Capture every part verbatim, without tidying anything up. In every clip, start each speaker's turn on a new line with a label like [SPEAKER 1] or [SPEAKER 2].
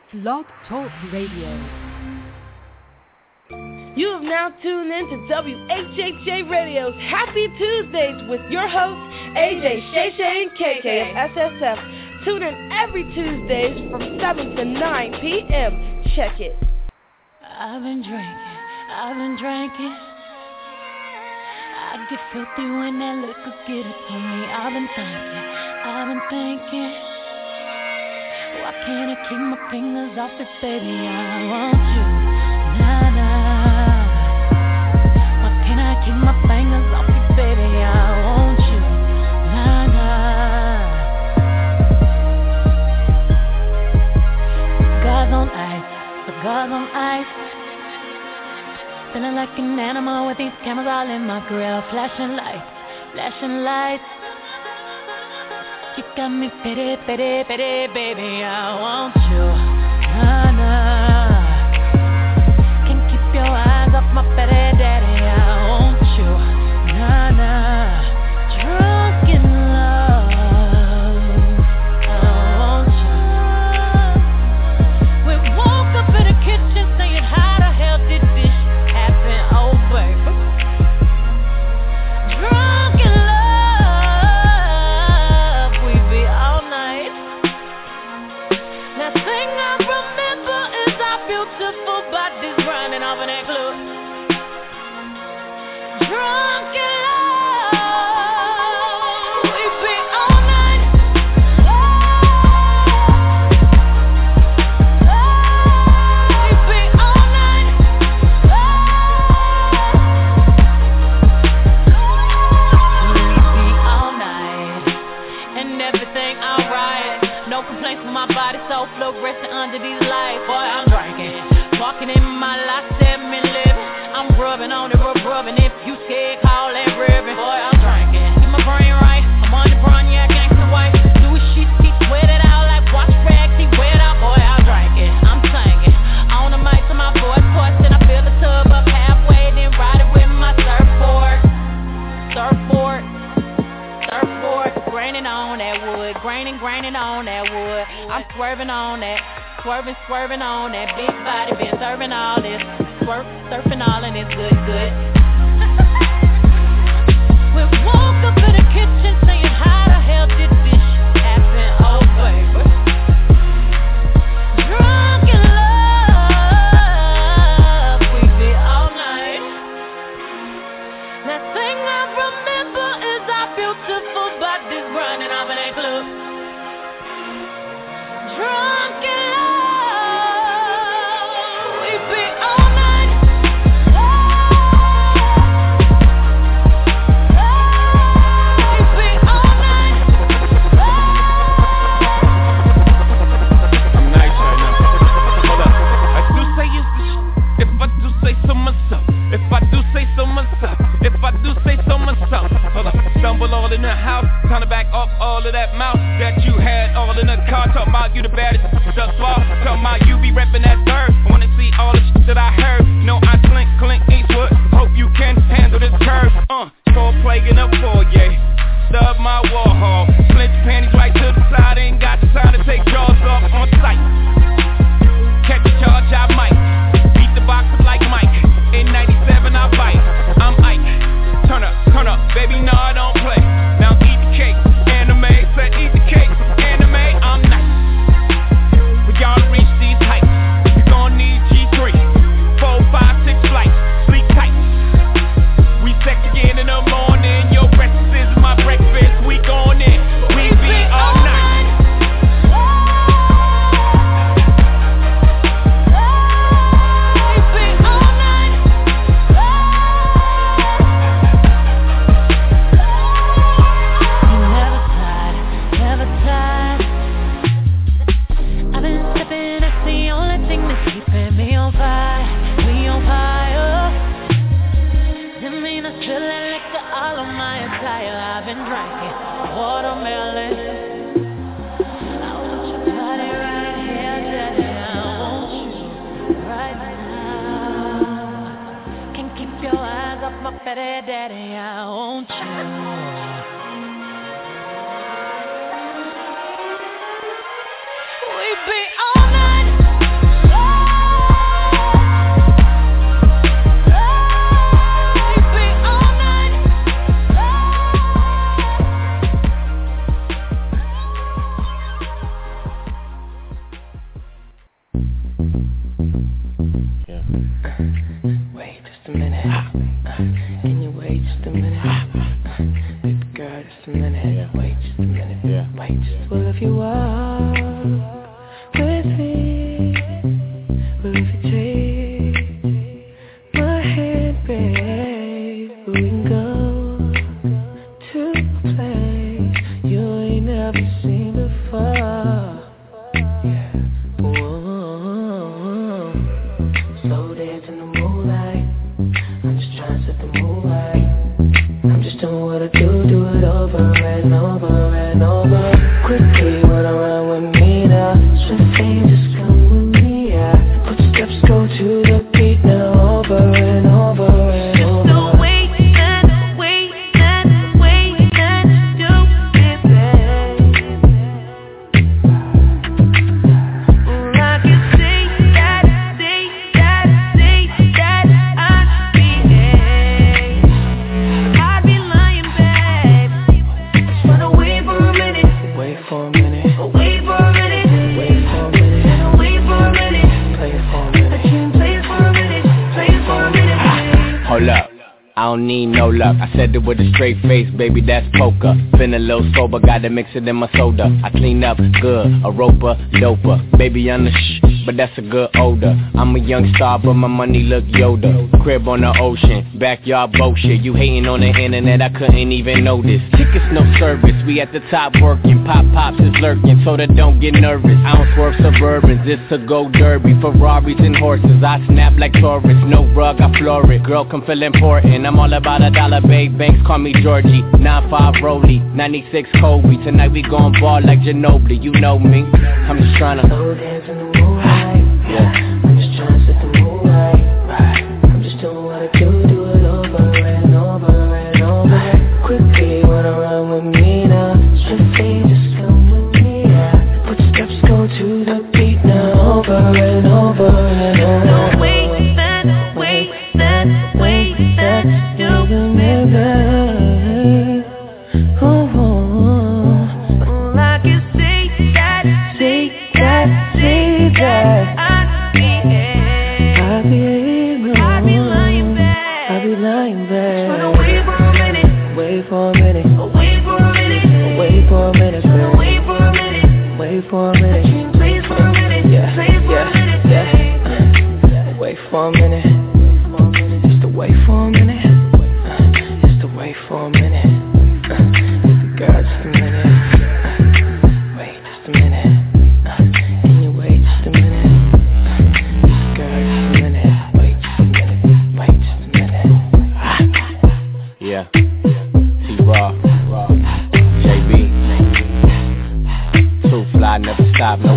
[SPEAKER 1] Blog Talk Radio.
[SPEAKER 2] You have now tuned in to W H H A Radio's Happy Tuesdays with your hosts, A J, Shay Shay, and K K of S S F. Tune in every Tuesdays from seven to nine p.m. Check it.
[SPEAKER 3] I've been drinking, I've been drinking. I get filthy when that liquor get it to me. I've been thinking, I've been thinking. Why can't I keep my fingers off it, baby? I want you, nah, nah. Why can't I keep my fingers off it, baby? I want you, nah, nah. Cigars on ice, cigars on ice. Feeling like an animal with these cameras all in my grill. Flashing lights, flashing lights. You got me pity, pity, pity, baby, I want you, nah, nah. Can't keep your eyes off my pity, daddy, I want you, nah, nah. Drunk in love, I want you. We woke up in the kitchen saying how the hell did this happen, oh baby. Drunk in love. Beautiful bodies running off in that club. Drunk in love, we be all night. Oh, we be all night. Oh, we be all night, and everything alright. No complaints with my body, so fluorescent under these lights. Boy, I'm drinking, walking in my life, seven living. I'm rubbing on it, rub rubbing. If you scared, call that ribbon. Boy, I'm drinking, keep my brain right. I'm on the brown, yeah, gangsta white. Do a shit, keep sweat it out like wash rag, keep wet out. Boy, I'm drinking, I'm singing on the mic to my voice course, and I fill the tub up halfway, then ride it with my surfboard, surfboard. Surfboard, graining on that wood, graining, graining on that wood. I'm swerving on that, swerving, swerving on that big body. Been serving all this, swerve, surfing all and it's good, good. We woke up in the kitchen saying how the hell did this happen, oh baby. Drunk in love, we be all night. That thing I remember is our beautiful bodies running off in that club. Drunk in love, we be all night. Oh, oh, we be all night. Oh.
[SPEAKER 4] I'm nice right now. Hold up. I do say it's the sh- if I do say so myself. If I do say so myself. If I do say so myself. Hold up. Stumble all in the house, time to back up all of that mouth that you had all in the car. Talking about you the baddest thus far. Talking about you be reppin' that third. I wanna see all the shit that I heard. No, I clink, clink, Eastwood. Hope you can handle this curve. Uh, four plague in a foyer. Stub my Warhol. Flint your panties right to the side. Ain't got the time to take jaws off on sight. Catch a charge, I might. Beat the box up like Mike. In ninety-seven, I bite. I'm Ike. Turn up, turn up, baby, no, I don't play. Now eat the cake, anime, said eat the cake, anime, I'm nice. For y'all to reach these heights, you gon' need G three, four, five, six flights, sleep tight. We sex again in the morning, your breakfast is my breakfast, we gon' in, we be all night.
[SPEAKER 3] I've been drinking watermelon. I want your body right here, daddy. I want you right now. Can't keep your eyes off my fatty, daddy. I want you. We be all night.
[SPEAKER 5] Yeah. Wait just a minute. Uh, can you wait just a minute? Baby girl, just a minute. Yeah. Wait just a minute. Yeah. Wait just. Well, if you walk with me, well, if you take my hand, babe, we can go to a place you ain't never seen before. Yeah. Whoa. Slow dance in the moonlight. I'm just trying to set the mood right. I'm just doing what I do, do it over and over and over. Quickly wanna run with me now. Swiftly just come with me, yeah. Footsteps go to the beat now, over and over and over. Just the way that, way that, way that you do it, babe. Ooh, I can see that, see that, see that I'd be there. I'd be lying, babe. Just wanna wait for a minute. Wait for a minute. Wait for a minute. Wait for a minute. Wait for a minute. Play it for a minute. I can't play it for a minute. Play it for a minute.
[SPEAKER 6] Hold up, I don't need no luck. I said it with a straight face, baby, that's poker. Been a little sober, gotta mix it in my soda. I clean up good, a roper, doper. Baby, I'm the shh, but that's a good odor. I'm a young star, but my money look Yoda. Crib on the ocean, backyard boat shit. You hating on the internet, I couldn't even notice. Tickets no service, we at the top working. Pop pops is lurking, so that don't get nervous. I don't swerve Suburbans, it's a go derby. Ferraris and horses, I snap like Taurus. No rug, I floor it. Girl, come feel important. I'm all about a dollar, babe. Banks call me Georgie. nine five Rollie, ninety-six Kobe. Tonight we gon' ball like Ginobili. You know me. I'm just tryna
[SPEAKER 5] slow dance in the moonlight. Yeah. I'm just tryna set the mood right. Right. I'm just doing what I do, do it over and over and over. Quickly wanna run with me now. Swiftly just come with me, yeah. Footsteps go to the beat now, over and over and over. No, wait that, wait that, wait that you never. Oh, oh, oh. I can see that, see that, see that. I'd be here. I'd be here. I'd be lying back. I'd be lying back. Just wanna wait for a minute. Wait for a minute. Wait for a minute. Wait for a minute. Wait for a minute. Wait for a minute. I can't play for a minute. Yeah, play for a minute. Yeah. Wait for a minute. Just to wait for a minute. Just to wait for a minute. Girl, just a minute. Wait just a minute. Can you wait just a minute? Girl, just a minute. Wait just a minute. Wait just a minute.
[SPEAKER 6] Yeah, T-Raw, J B, Too fly, never stop, no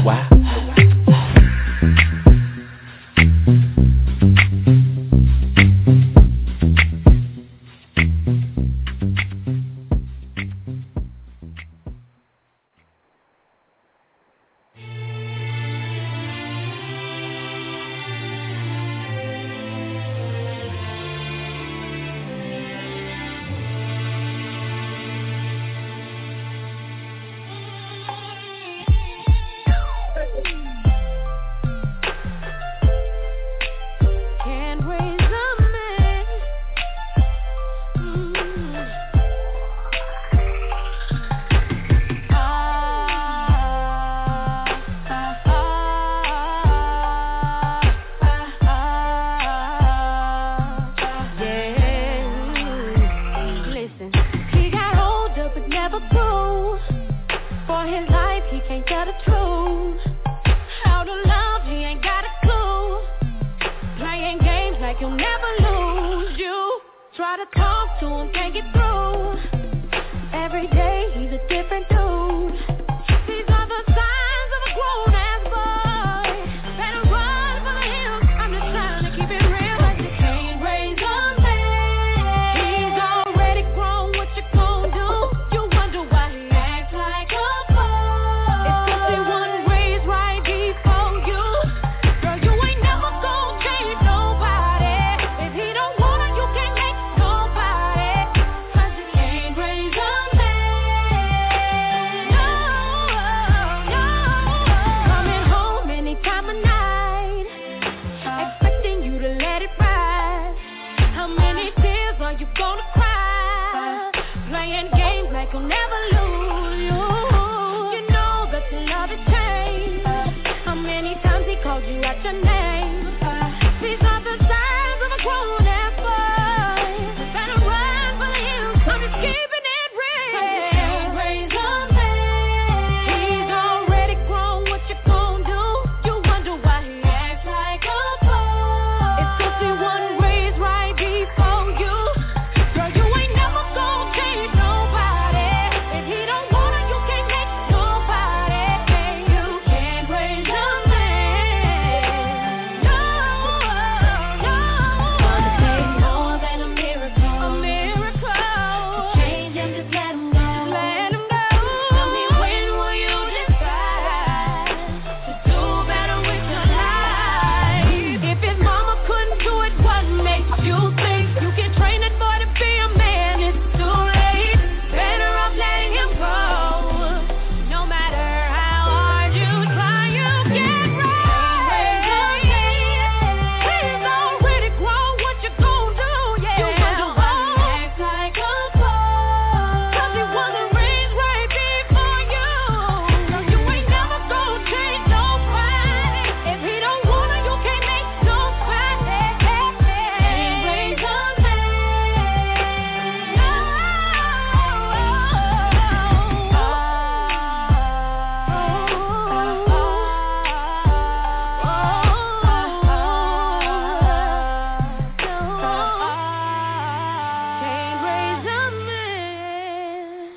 [SPEAKER 7] called you at your name. These are the signs of a grown-ass boy. Better run for the hills, I'm just keeping it real. Can't raise a man. He's already grown, what you gon' do? You wonder why he acts like a boy. It's 'cause he wasn't raised right before you. Girl, you ain't never gon' change nobody. If he don't wanna, you can't make nobody. You can't raise a man. No, no. Gonna take more than a miracle. A miracle. To change him, just let him go. Let him go. Tell me, when will you decide to do better with your life? If his mama couldn't do it, what makes you think you can train that boy to be a man? It's too late. Better off letting him go. No matter how hard you try, you can't raise a man. He's already grown, what you gon' do? Yeah. You wonder why he acts like a boy. 'Cause he wasn't raised right before you. Girl, you ain't never gon' change nobody. If he don't wanna, you can't make nobody. Can't raise a Can't raise a man.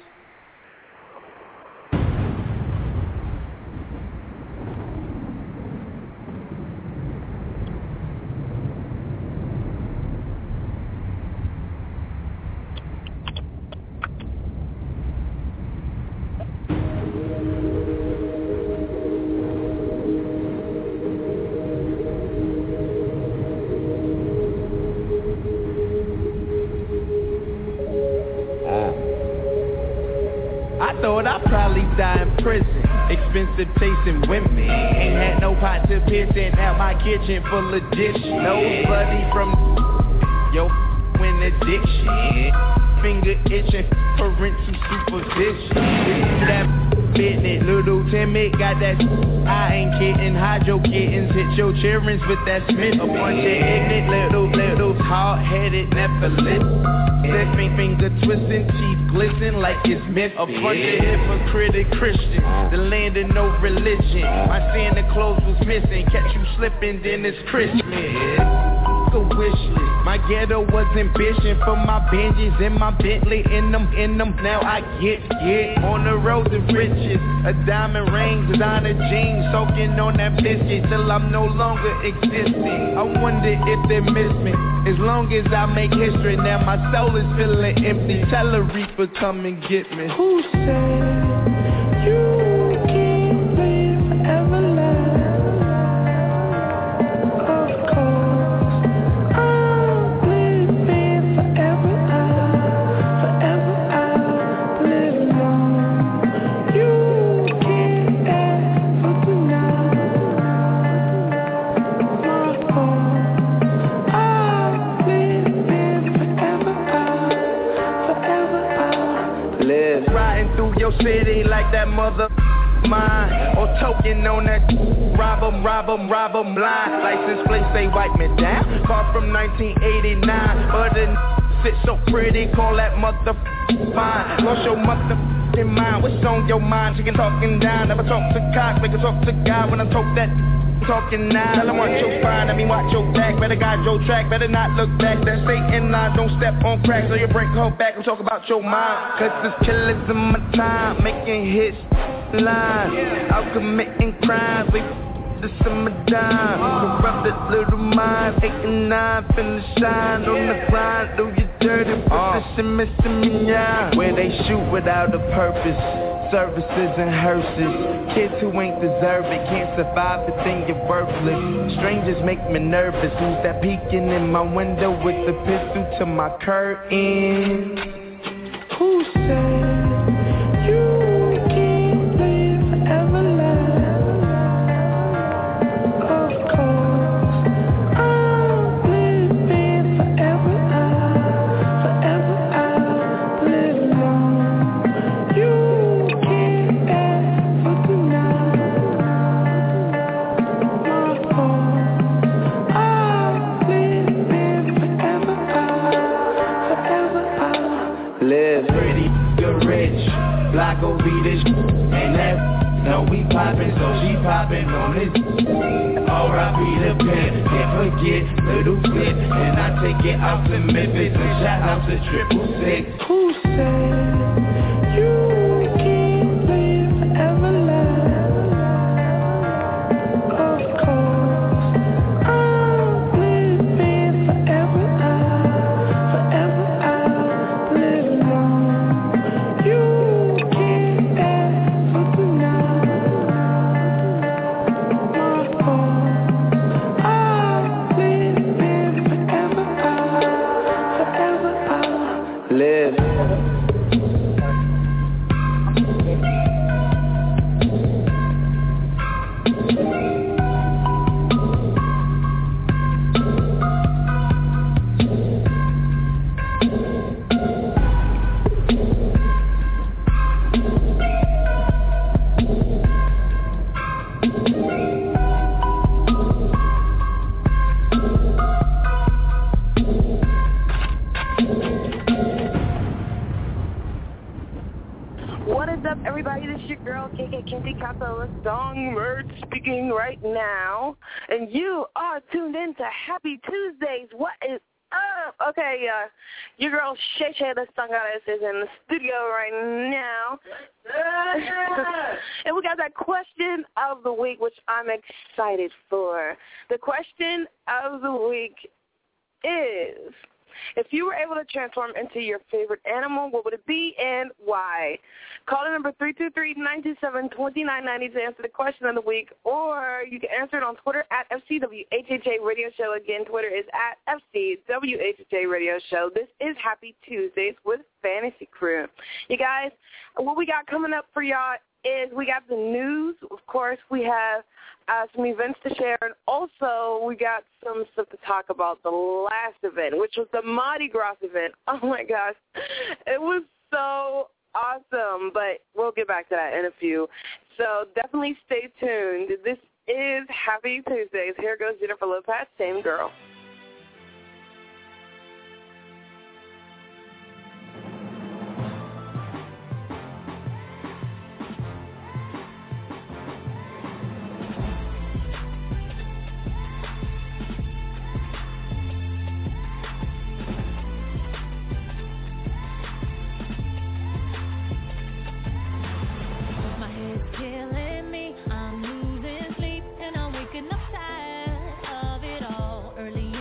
[SPEAKER 8] I thought I'd probably die in prison. Expensive tasting women. Ain't had no pot to piss in. Now my kitchen full of dishes. Nobody from yo when addiction. Finger itching for parental supervision. That business, little timid, got that. I ain't kidding. Hide your kittens, hit your childrens with that Smith. A bunch of ignorant little, little, hard-headed Nephilim. Slipping finger twisting, teeth glisten like it's myth. A bunch of hypocritic Christians, the land of no religion. My Santa Claus was missing, catch you slipping, then it's Christmas. A wish list. My ghetto was ambition for my Benjis and my Bentley in them, in them. Now I get, get on the road to riches. A diamond ring, designer jeans, soaking on that biscuit till I'm no longer existing. I wonder if they miss me. As long as I make history, now my soul is feeling empty. Tell a reaper, come and get me. Who said you can't live forever life? Your city like that mother mine, or token on that. Rob 'em, rob 'em, rob 'em blind. License plate say wipe me down. Car from nineteen eighty-nine, but the sit so pretty, call that mother fine. Lost your mother mind. What's on your mind? Chicken talking down. Never talk to cock, make her talk to God when I talk that. Talking now, tell them watch your spine, I mean watch your back. Better guide your track, better not look back. That Satan line, don't step on cracks. So you break her back and talk about your mind. Cause this killers in my time, making hits line. Out committing crimes, we this in my dime. Corrupted little minds, eight and nine, finna shine on the grind. Do you dirty, put the shimmy, shimmy, yeah. Where they shoot without a purpose. Services and hearses. Kids who ain't deserve it can't survive the thing, you're worthless. Strangers make me nervous. Who's that peeking in my window with the pistol to my curtain? Who said you can't live forever life? Of course, I'm living forever life. Forever I'll live long. You my be the pimp. Can't forget Little Flip, and I take it out to Memphis and shout out to Triple Six.
[SPEAKER 5] Who said you can't live forever love? Of course, I'm living forever love, forever I'll live long. You can't ever deny. Of course, I'm living forever I'll, forever I'll live.
[SPEAKER 2] What is up, everybody? This is your girl, K K Kenzie Capella, Songbird, speaking right now. And you are tuned in to Happy Tuesdays. What is up? Okay, uh, your girl, Shay Shay, the Song Goddess, is in the studio right now. And we got that question of the week, which I'm excited for. The question of the week is, if you were able to transform into your favorite animal, what would it be and why? Call the number three two three, nine two seven, two nine nine zero to answer the question of the week, or you can answer it on Twitter at F C W H H A Radio Show. Again, Twitter is at F C W H H A Radio Show. This is Happy Tuesdays with Fantasy Crew. You guys, what we got coming up for y'all is we got the news. Of course, we have uh, some events to share, and also we got some stuff to talk about the last event, which was the Mardi Gras event. Oh, my gosh. It was so awesome, but we'll get back to that in a few. So definitely stay tuned. This is Happy Tuesdays. Here goes Jennifer Lopez, Same Girl.
[SPEAKER 7] Killing me, I'm losing sleep and I'm waking up tired of it all. Early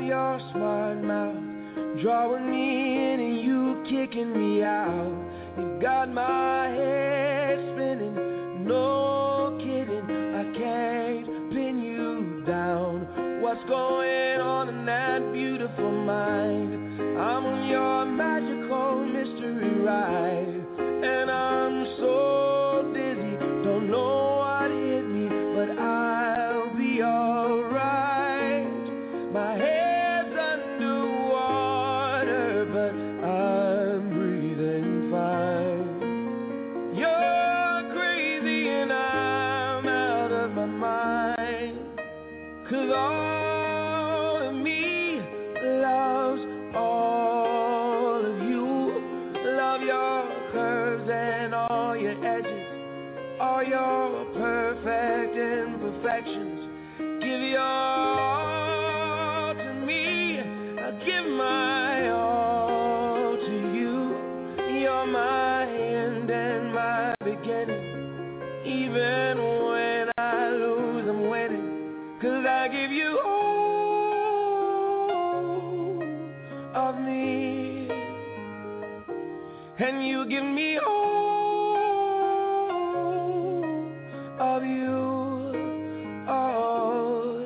[SPEAKER 8] your smart mouth, drawing me in and you kicking me out. You got my head spinning, no kidding, I can't pin you down. What's going on in that beautiful mind? I'm on your magical mystery ride, and I'm so dizzy, don't know what hit me, but I'll be alright. My head's underwater, but I'm breathing fine. You're crazy and I'm out of my mind, 'cause all of me loves all of you. Love your curves and all your edges, all your perfect imperfections. Give your all to me, I give my all to you. You're my end and my beginning. Even when I lose, I'm winning, 'cause I give you all of me, and you give me all of you. Oh,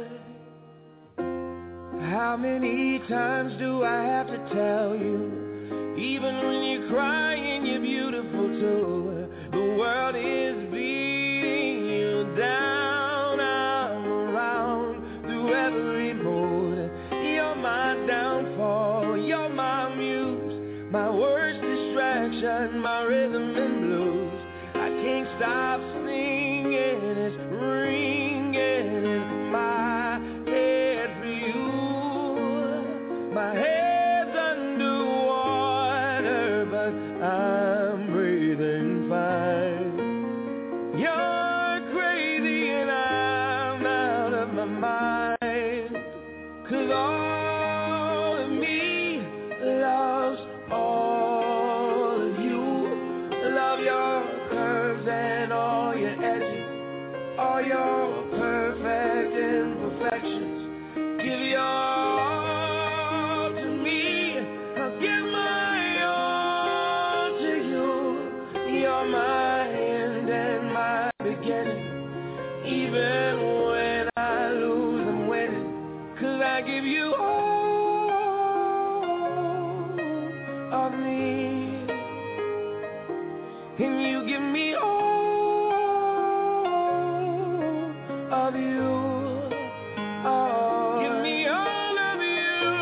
[SPEAKER 8] how many times do I have to tell you? Even when you're crying, you're beautiful too. The world is beating you down. I'm around through every mood. You're my downfall, you're my muse, my worst distraction, my rhythm and blues. I can't stop singing, it's ringing in my head for you. My head's underwater, but I'm breathing fine. You're crazy and I'm out of my mind, 'cause all of me loves all of you. Love your curves and all your edges, all your perfect imperfections. Give your all to me, I'll give my all to you. You're my end and my beginning. Even when I lose, I'm winning, 'cause I give you all of me, and you give me all of you. Oh, give me all of you.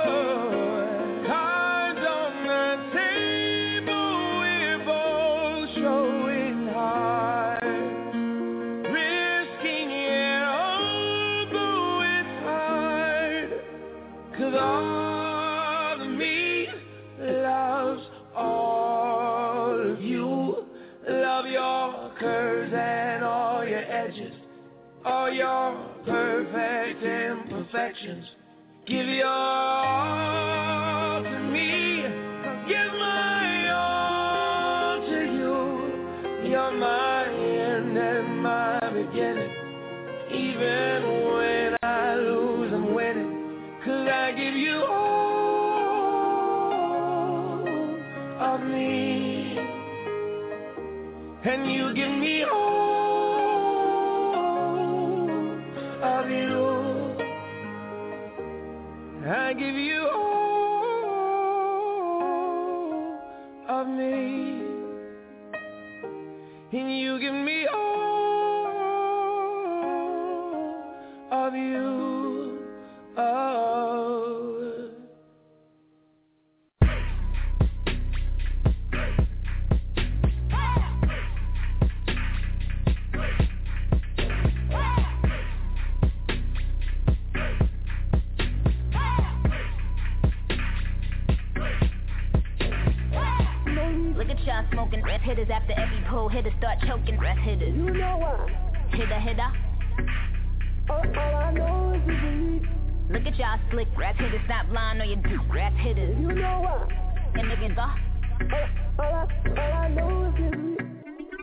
[SPEAKER 8] Cards on the table, we're both showing hard, risking it all, though it's hard, 'cause all of me loves all of you. Love your curves and all your edges, all your perfect imperfections. Give your all to me, I'll give my all to you. You're my end and my beginning. Even when I lose, I'm winning, 'cause I give you all of me, and you give me all of you. I give you all of me, and you give me all of you. Oh.
[SPEAKER 9] Smoking rest hitters after every pull, hitters start choking rest hitters. You know what? Hitter, hitter. All, all I know is the Look at y'all slick rest hitters, stop lying on your dude rest hitters. You know what? And niggas are. All, all, I, all I know is the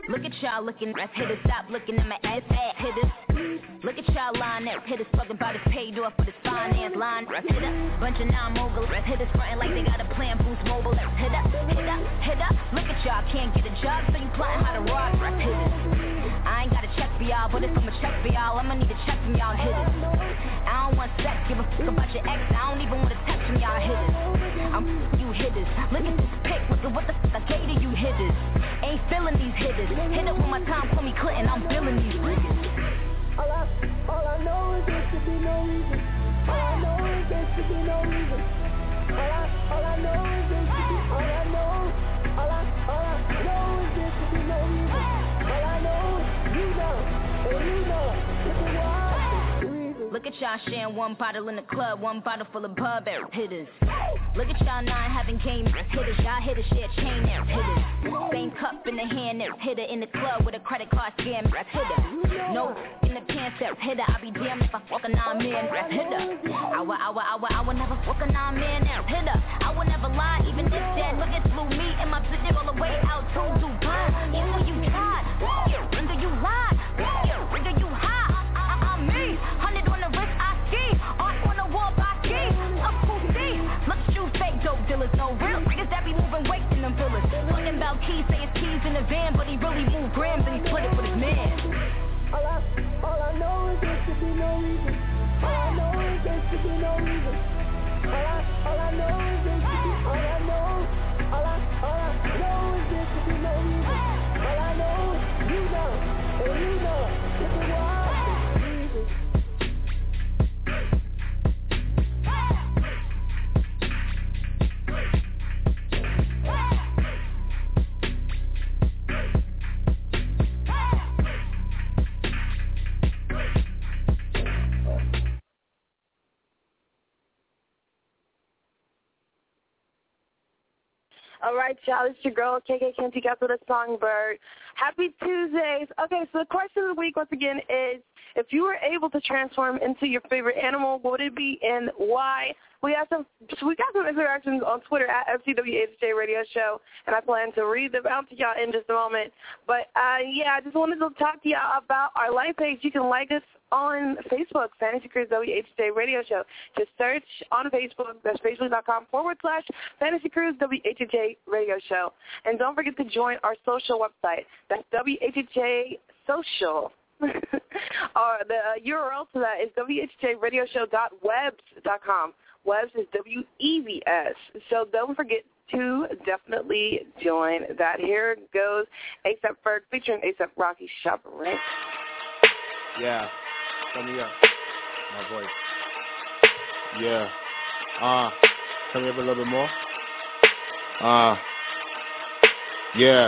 [SPEAKER 9] Look at y'all looking ass hitters, stop looking at my ass ass hitters. Look at y'all line ass hitters, fucking about his paid off with his finance line. Ass hitter, bunch of non-mogul ass hitters frontin' like they got a plan, boost mobile. Ass hitter, hitter, hitter. Look at y'all, can't get a job, so you plotting how to rock ass hitters. I ain't got a check for y'all, but if I'ma check for y'all, I'ma need a check from y'all hitters. I don't want sex, give a fuck about your ex, I don't even want to text from y'all hitters. I'm you hitters, look at this pic, look at what the fuck I gave to you hitters. Ain't feeling these hitters, hit up when my time for me Clinton, I'm feeling these niggas.
[SPEAKER 5] All I, all I know is there should be no reason. All I know is there should be no reason. All I, all I know is there should be, all I know, all I, all I know is there should be no reason. All I know, you know, and you know, look at why, the reason.
[SPEAKER 9] Look at y'all sharing one bottle in the club, one bottle full of pub ass hitters. Look at y'all nine having game ass hitters, y'all hitters share chain ass hitters. Same cup in the hand ass hitter in the club with a credit card scam ass hitter. No in the pants ass hitter, I be damned if I fuck a nine man ass hitter. I would, I would, I would, I would never fuck a nine man ass hitter. I would never lie, even if that nigga flew me and my city all the way out to Dubai. Even you tried, render you lied, render you high. I'm me, hundred on the wrist, I ski, art on the wall, I ski. Up who see? Look at you fake dope dealers, no real niggas that be moving weight in them villas. Talking about keys, say it's keys in the van, but he really moved grams and he split it with his man.
[SPEAKER 5] All I, all I know is there should be no reason. All I know is there should be no reason. All I, all I know is there should be, all I know, all I, all I know is there should be no reason. All I know, you know, and you know, look at why, the reason.
[SPEAKER 2] All right, y'all, it's your girl, K K Kenty, got with a songbird. Happy Tuesdays. Okay, so the question of the week, once again, is if you were able to transform into your favorite animal, what would it be and why? We have some, so we got some interactions on Twitter at F C W H J Radio Show, and I plan to read them out to y'all in just a moment. But, uh, yeah, I just wanted to talk to y'all about our like page. You can like us on Facebook, Fantasy Cruise W H J Radio Show. Just search on Facebook, that's facebook.com forward slash Fantasy Cruise W H J Radio Show. And don't forget to join our social website. That's W H J Social. uh, the uh, U R L to that is W H J radio show dot webs dot com. Webs is W E B S. So don't forget to definitely join that. Here goes A$AP Ferg featuring A$AP Rocky Shopper, right?
[SPEAKER 10] Yeah. Turn me up. My voice. Yeah. Uh, turn me up a little bit more. Uh, yeah.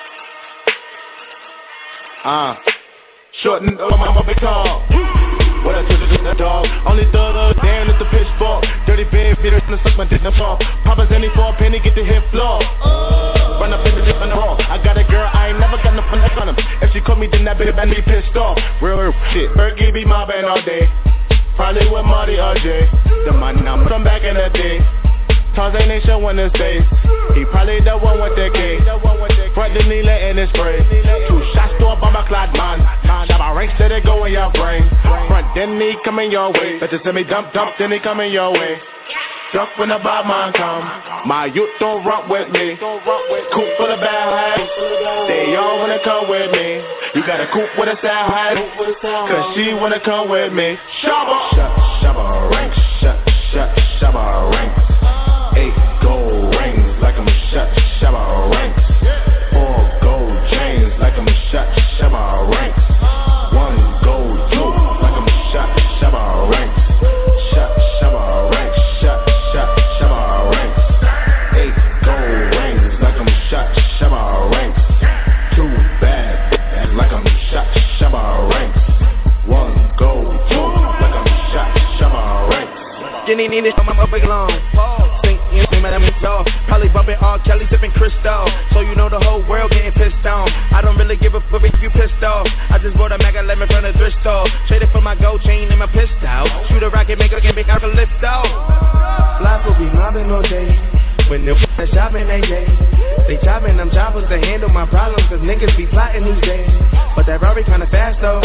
[SPEAKER 10] Uh, shorten up, I'm a big tall. What I took is a dog. Only thug of damn is the pitchfork. Dirty bed feeder, and suck my dick in the fall. Papa's any for a penny, get the hit floor. Uh, run up in the dip in the hall. I got a girl, I ain't never got no fun on him. If she caught me, then that bitch had me pissed off. Real, real shit. Fergie be mobbing all day. Probably with Marty or Jay. The money I'm from back in the day. Tarzan ain't showing his face. He probably the one with the K. Front the knee letting it spray. Two shots to a bomber clad man. Shabba ranks till they go in your brain. Front then he coming your way. Better send me dump dump then he coming your way. Duck when the bad man come. My youth don't rock with me. Coop full of bad hats. They all wanna come with me. You got a coupe with a sad hat. Cause she wanna come with me. Shabba Shabba ranks. Shabba Shabba ranks. Eight gold rings like I'm a shot, Shabba ranks. Four gold chains like I'm a shot, Shabba ranks. One gold tooth like I'm a shot, Shabba ranks. Shot, Shabba ranks. Shot, shot, Shabba ranks. Eight gold rings like I'm a shot, Shabba ranks. Two bad like I'm a shot, Shabba ranks. One gold tooth like I'm a shot, Shabba ranks.
[SPEAKER 8] Jenny need it, I'm a big long. Probably bumping R. Kelly, sipping Cristal. So you know the whole world getting pissed on. I don't really give a fuck if you pissed off. I just bought a Mac eleven from the thrift store. Traded for my gold chain and my pistol. Shoot a rocket, make a game, make out a lift off. Life will be mobbing all day. When the f*** shopping, they day. They chopping them choppers to handle my problems, cause niggas be plotting these days. But that Rari kinda fast though.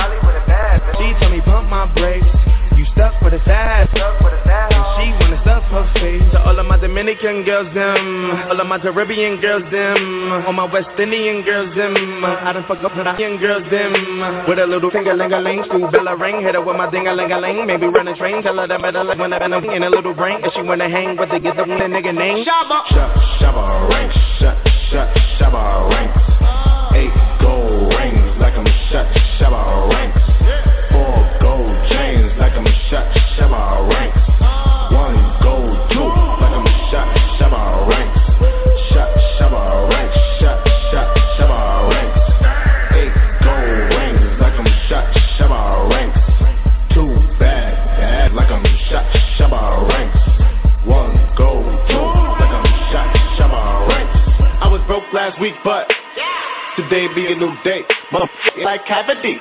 [SPEAKER 8] She told me pump my brakes. You stuck with a fast, and she wanna stuff her face. To all of my Dominican girls, them. All of my Caribbean girls, them. All my West Indian girls, them. I done fuck up with Indian girls, them. With a little finger-ling-a-ling, school bell a ring. Hit her with my ding-a-ling-a-ling. Maybe run a train, tell her that better like when I been in a little brain. If she wanna hang with the get the nigga name. Shabba,
[SPEAKER 10] Shabba ranks, Shabba, Shabba ranks. Eight gold rings like I'm shut, Shabba ranks. Four gold chains like I'm shut, Shabba ranks. One gold tooth like I'm shut, Shabba ranks. Shut, Shabba ranks, shut, shut, Shabba ranks. Eight gold rings like I'm shut, Shabba ranks. Two bad, bad like I'm shut, Shabba ranks. One gold tooth like I'm shut, Shabba ranks. I was broke last week, but today be a new day. Motherfucker like cavity.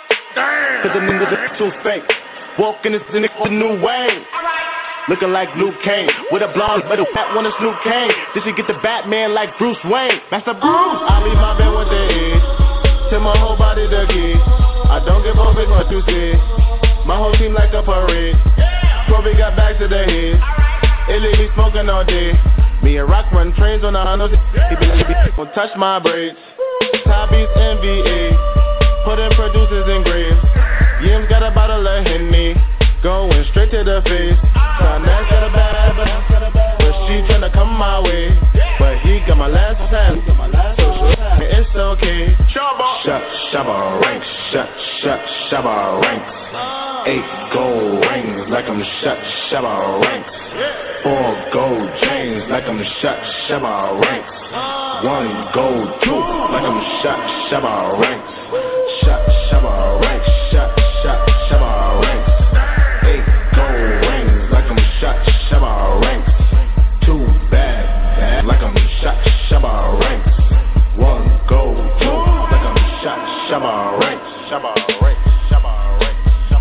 [SPEAKER 10] Cause the niggas are too fake. Walking this in the new way. Looking like Luke Kane. With a blonde, but a fat one is Luke Kane. This should get the Batman like Bruce Wayne. Master Bruce. I leave my bed with the edge. Till my whole body the key. I don't give a fuck what you say. My whole team like a parade. Kobe got back to the head. It leave me smoking all day. Me and Rock run trains on the Honda. He be won't touch my braids. Hobbies N B A. Putting producers in graves. Yim's got a bottle of Henny. Going straight to the face. Tryna get a bad, but she tryna come my way. But he got my last time. So it's okay. Shut, Shabba ranks. Shut, shut, Shabba ranks. Eight gold rings like I'm shut, Shabba ranks. Four gold chains like I'm shut, Shabba ranks. One gold tooth like I'm shut, Shabba ranks. Shut, Shabba ranks. Shut, shut, Shabba ranks. Eight gold rings like I'm shut, Shabba ranks. Two bad, bad like I'm shut, Shabba ranks. One gold tooth like I'm shut, Shabba ranks. Shabba ranks. Shabba ranks.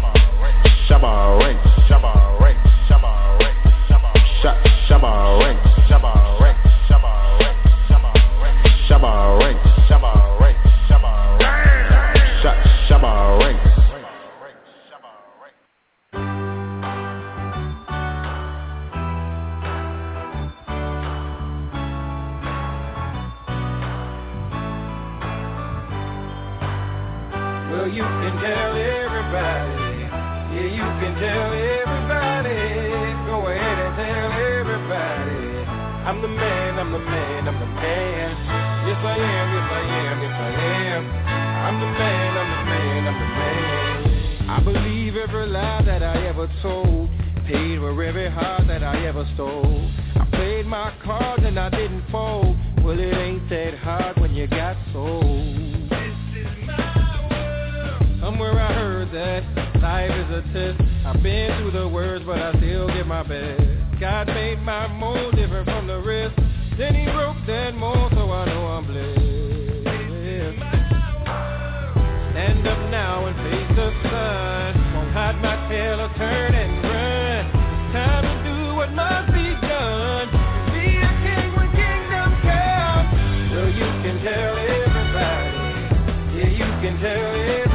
[SPEAKER 10] Shabba ranks. Shabba ranks. Shabba ranks. Shut, Shabba ranks. Shabba ranks. Shabba ranks. Shabba ranks. Shabba ranks. Shabba ranks. Shut, Shabba ranks.
[SPEAKER 11] Well, you can tell everybody. Yeah, you can tell everybody. Go ahead and tell everybody. I'm the man, I'm the man, I'm the man. Yes, I am, yes, I am, yes, I am. I'm the man, I'm the man, I'm the man. I believe every lie that I ever told. Paid for every heart that I ever stole. I played my cards and I didn't fold. Well, it ain't that hard when you got sold. Somewhere I heard that life is a test. I've been through the worst, but I still give my best. God made my mold different from the rest. Then he broke that mold, so I know I'm blessed. Stand up now and face the sun. Won't hide my tail or turn and run. Time to do what must be done. Be a king when kingdom comes. Well, you can tell everybody. Yeah, you can tell everybody.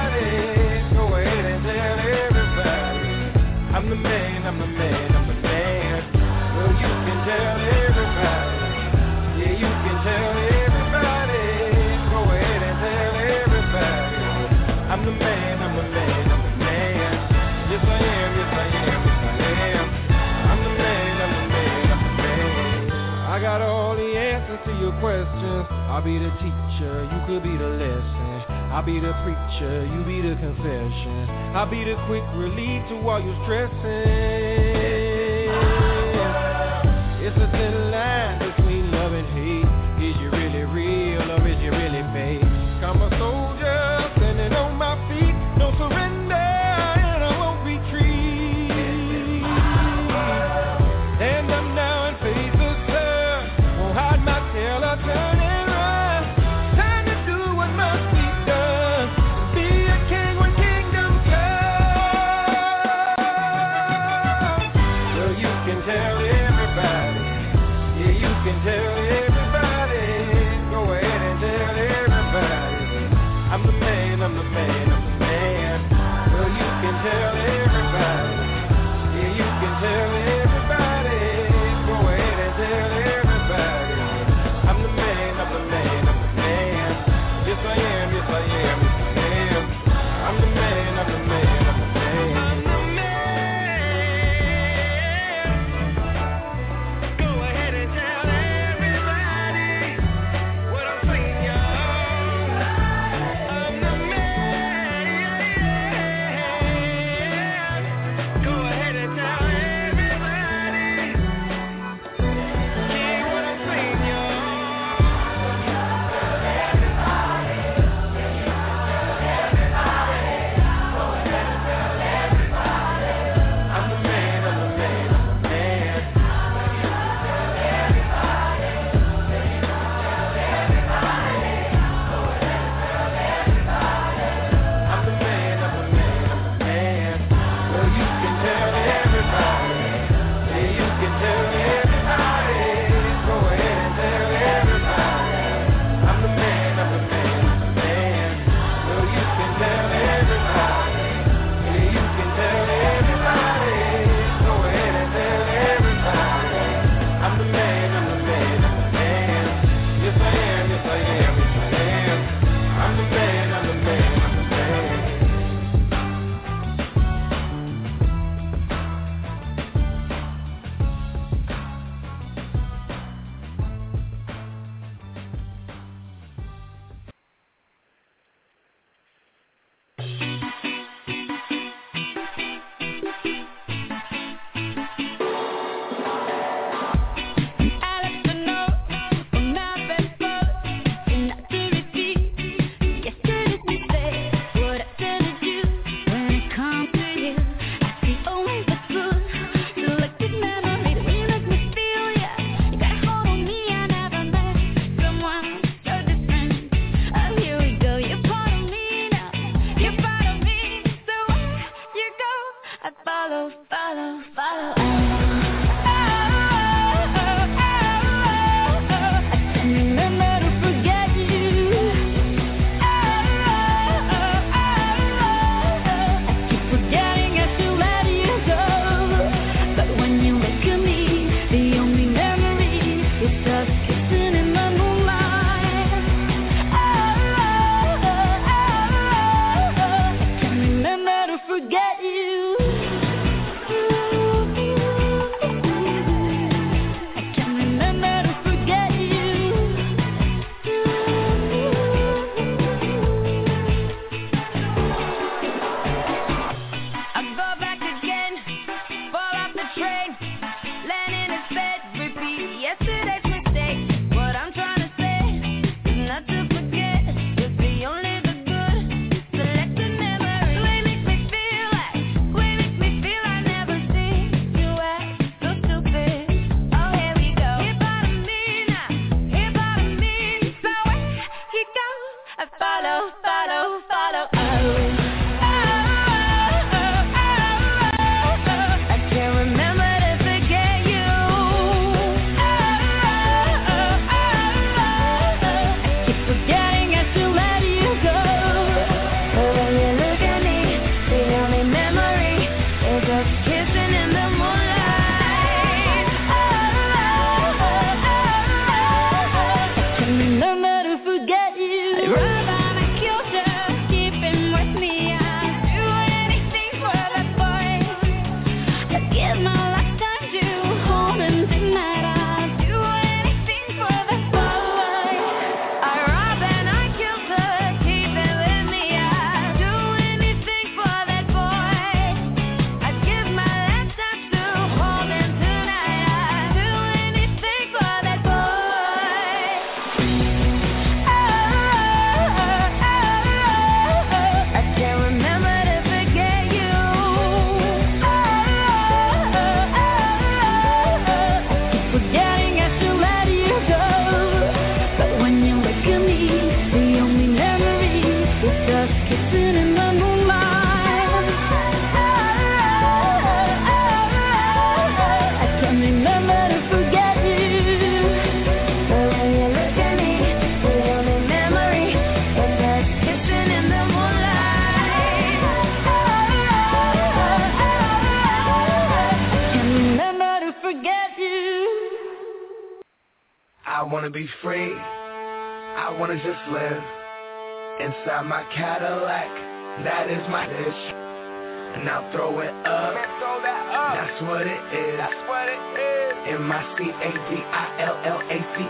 [SPEAKER 11] I'm the man, I'm the man, I'm the man. Well, you can tell everybody. Yeah, you can tell everybody. Go ahead and tell everybody. I'm the man, I'm the man, I'm the man. Yes, I am, yes, I am, yes, I am. I'm the man, I'm the man, I'm the man. I got all the answers to your questions. I'll be the teacher, you could be the lesson. I'll be the preacher, you be the confession. I'll be the quick relief to all your stressing. It's a thin line between love and hate. Is you really real or is you really fake? I'm a soldier standing on my feet. No surrender and I won't retreat. Stand up now and face the sun. Won't hide my tail or turn and run. Time to do what must be.
[SPEAKER 12] wanna be free. I wanna just live inside my Cadillac. That is my wish. And I'll throw it up. That's what it is. That's what it is. M I C A D I L L A C.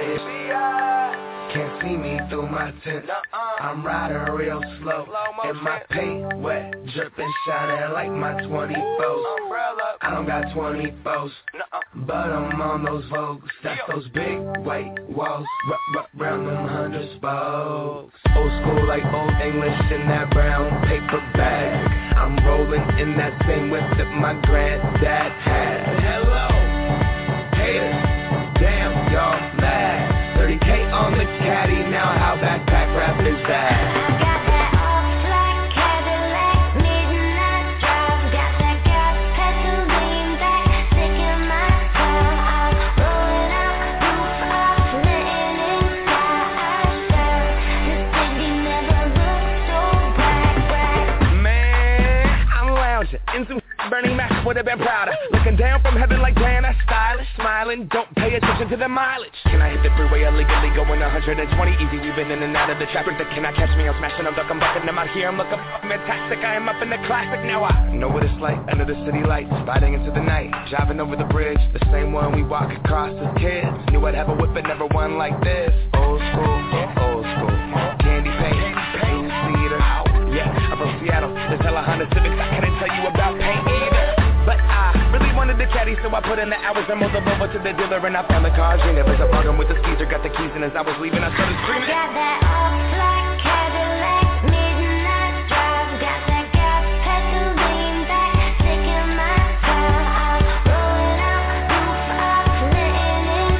[SPEAKER 12] Can't see me through my tent. I'm riding real slow, and my paint wet, dripping, shining like my twenty-fours. I don't got twenty-fours, but I'm on those Vogues. That's those big white walls, r- r- round them hundred spokes. Old school like old English in that brown paper bag. I'm rolling in that same whip that my granddad had. Hello, haters, damn y'all mad. thirty K on the caddy, now how backpack rap is that? I got that all-black Cadillac, midnight drive. Got that gas pedal lean back, sick in my car. I'm rolling out, roof off, letting in sky. This city never looked so bright, bright. Man, I'm lounging in some Bernie Mac, would've been prouder. Looking down from heaven like damn, that's stylish. Smiling, don't pay attention to the mileage. Can I hit the freeway illegally going one hundred twenty? Easy, weaving in and out of the traffic. Can I catch me? I'm smashing, I'm ducking, bucking. I'm out here, I'm looking fantastic. I am up in the classic. Now I know what it's like under the city lights, riding into the night, driving over the bridge, the same one we walk across as kids. Knew I'd have a whip, but never one like this. Old school, old school, candy paint, paint cedar. Yeah, I'm from Seattle. There's hella Honda Civics. I couldn't tell you about paint either. But I really wanted the caddy, so I put in the hours and moved over to the dealer, and I found the car. Gina was a bargain with the skeezer, got the keys, and as I was leaving, I started screaming.
[SPEAKER 7] Got that all-black Cadillac, midnight drive. Got that gas pedal lean back, sick in my car. I'm rolling out, roof off, letting in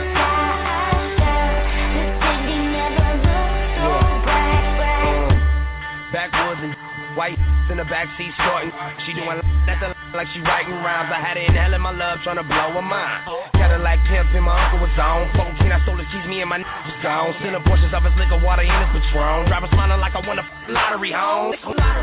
[SPEAKER 7] sky. This city never looked so bright, bright.
[SPEAKER 12] Backwoods and white in the backseat snorting. She doing nothing like she writing rhymes. I had it in hell in my love, trying to blow her mind. Cadillac pimp and my uncle was on. fourteen, I stole his keys, me and my n*** was gone. Sending portions of his liquor, water in his Patron. Driver smiling like I won a lottery home.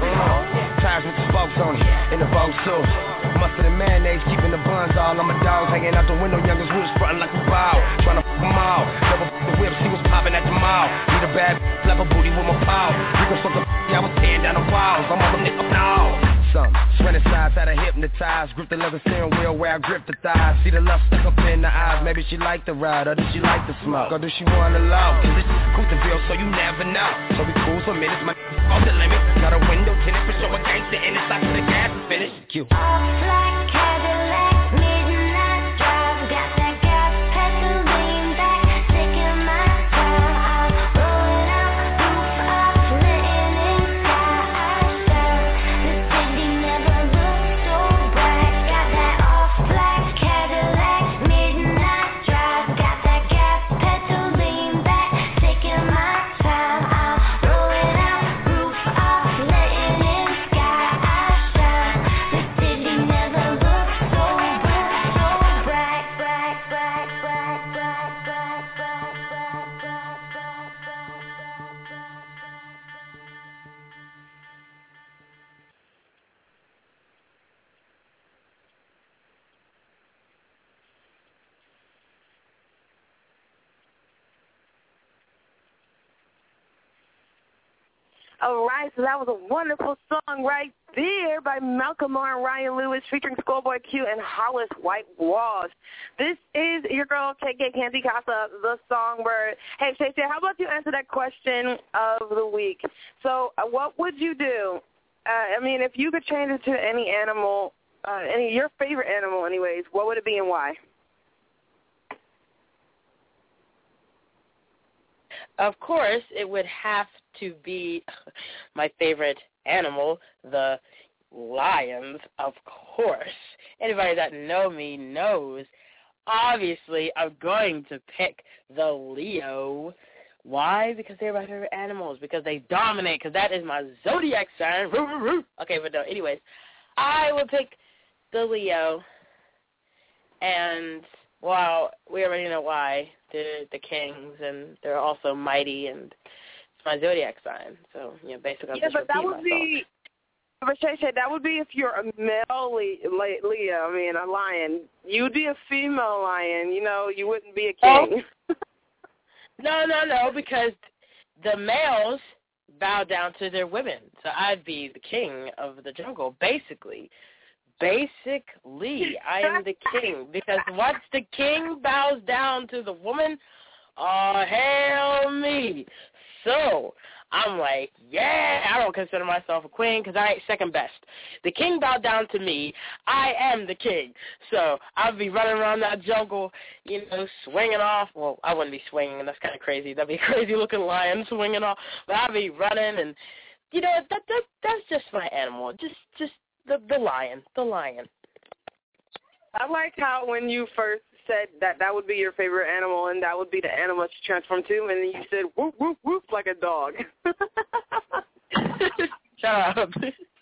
[SPEAKER 12] Mm. Tires with the spokes on it, in the boat too. Mustard and mayonnaise, keeping the buns all on my dogs. Hanging out the window, youngest woods frontin' like a ball. Trying to f*** them all. Double f*** the whip, see what's poppin' at the mall. Need a bad slap a booty with my paw. You can fuck the f***, yeah, I was tearing down the walls. I'm on them niggas now. Some swinging sides, had her hypnotized. Grip the leather steering wheel where I grip the thighs. See the love stuck up in the eyes. Maybe she like the ride, or does she like the smoke? Or does she want to love? Cause it's Cooteville, so you never know. So we cool for minutes, my off the limit. Got a window tinted for sure a gangster in it. Like the gas is finished. Cute.
[SPEAKER 7] All-black Cadillac, midnight drive. Got that gas pedal lean back, sick in my car. I'm rolling out, roof off, letting in sky. This city never looked so bright. Got that all-black Cadillac, midnight drive. Got that gas pedal lean back, sick in my car. I'm rolling out, roof off, letting in sky. This city never looked so bright, so bright, bright, bright, bright, bright, bright, bright, bright, bright, bright,
[SPEAKER 2] All right, so that was a wonderful song right there by Malcolm Moore and Ryan Lewis featuring Schoolboy Q and Hollis White Walsh. This is your girl, K K Candy Casa, the Songbird. Hey, Shay Shay, how about you answer that question of the week? So uh, what would you do? Uh, I mean, if you could change it to any animal, uh, any your favorite animal anyways, what would it be and why?
[SPEAKER 13] Of course, it would have to be my favorite animal, the lions, of course. Anybody that know me knows, obviously, I'm going to pick the Leo. Why? Because they're my favorite animals, because they dominate, because that is my zodiac sign. Okay, but no, anyways, I would pick the Leo, and, well, we already know why. The the kings, and they're also mighty, and it's my zodiac sign. So, you know, basically, I'm
[SPEAKER 2] yeah,
[SPEAKER 13] just
[SPEAKER 2] but that
[SPEAKER 13] repeating
[SPEAKER 2] would be, but Shay Shay, that would be if you're a male Le- Leo, I mean, a lion. You'd be a female lion, you know, you wouldn't be a king.
[SPEAKER 13] No, no, no, because the males bow down to their women. So I'd be the king of the jungle, basically. Basically, I am the king. Because once the king bows down to the woman, oh, hell me. So I'm like, yeah, I don't consider myself a queen because I ain't second best. The king bowed down to me. I am the king. So I'll be running around that jungle, you know, swinging off. Well, I wouldn't be swinging. That's kind of crazy. That'd be a crazy-looking lion swinging off. But I'll be running, and, you know, that, that that's just my animal. Just just the, the lion, the lion.
[SPEAKER 2] I like how when you first said that that would be your favorite animal and that would be the animal that you transform to, and then you said whoop, whoop, whoop like a dog.
[SPEAKER 13] Shut up.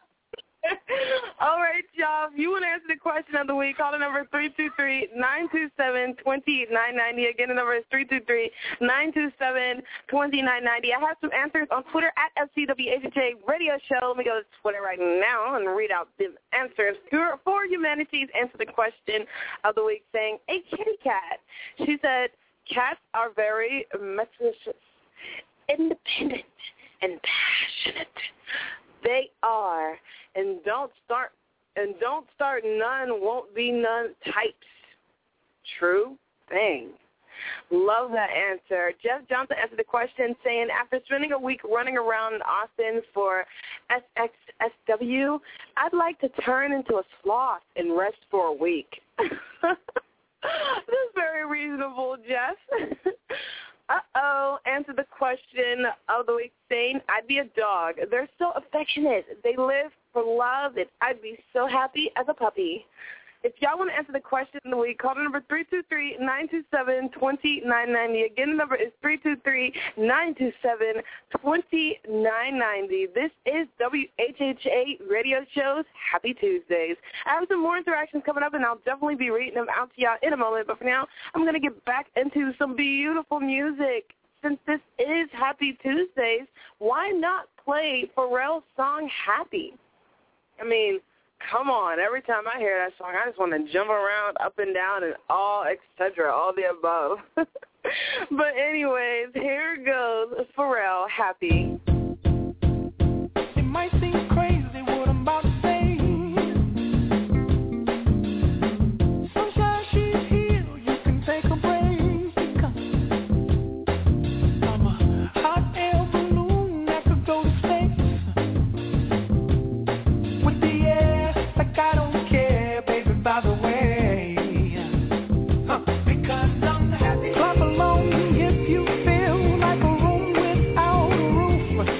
[SPEAKER 2] All right, y'all. If you want to answer the question of the week, call the number three two three, nine two seven, two nine nine zero. Again, the number is three two three, nine two seven, two nine nine zero. I have some answers on Twitter at S C W H H A Radio Show. Let me go to Twitter right now and read out the answers. For Humanity's answer the question of the week saying, a kitty cat. She said, cats are very metricious, independent, and passionate. They are, and don't start, and don't start none, won't be none types. True thing. Love that answer. Jeff Johnson answered the question saying, after spending a week running around Austin for S X S W, I'd like to turn into a sloth and rest for a week. This is very reasonable, Jeff. Uh-oh, answer the question of the week saying, I'd be a dog. They're so affectionate. They live for love, and I'd be so happy as a puppy. If y'all want to answer the question of the week, call the number three two three, nine two seven, two nine nine zero. Again, the number is three two three, nine two seven, two nine nine zero. This is W H H A Radio Show's Happy Tuesdays. I have some more interactions coming up, and I'll definitely be reading them out to y'all in a moment. But for now, I'm going to get back into some beautiful music. Since this is Happy Tuesdays, why not play Pharrell's song Happy? I mean, come on. Every time I hear that song, I just want to jump around up and down and all, et cetera, all the above. But anyways, here goes Pharrell, Happy.
[SPEAKER 8] It might seem crazy what I'm about to say. Sunshine, she's here. You can take a break. I'm a hot air balloon that could go to space. With the air, like I don't care, baby, by the way. Huh. Because I'm happy. Clap along if you feel like a room without a roof.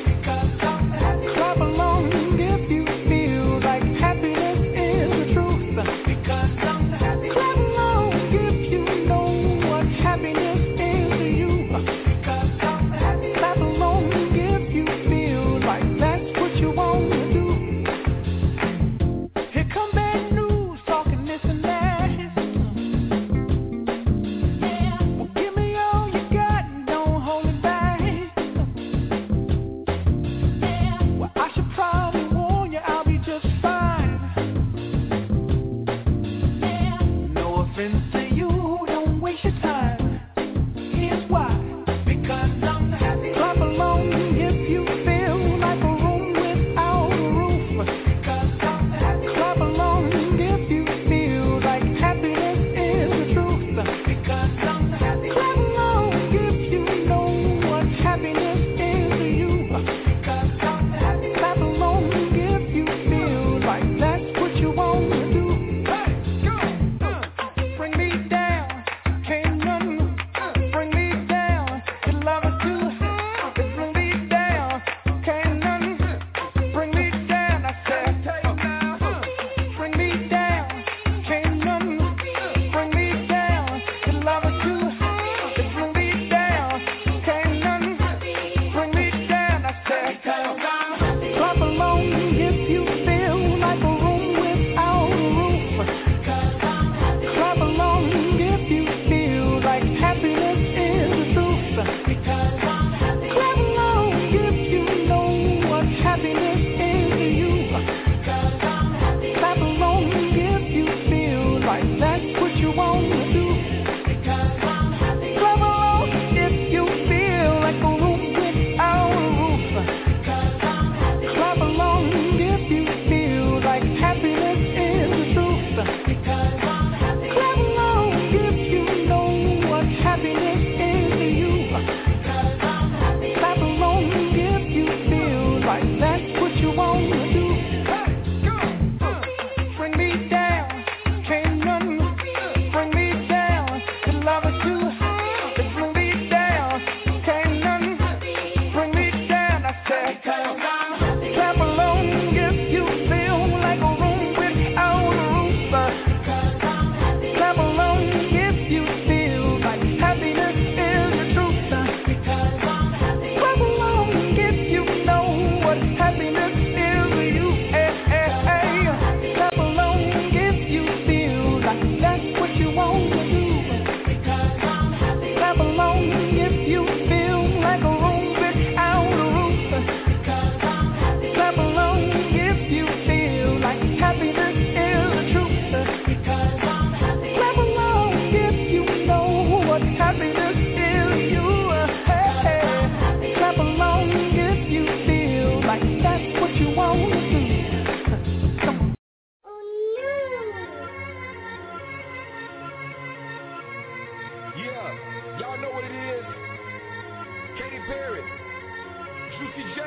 [SPEAKER 11] Perry, Juicy J.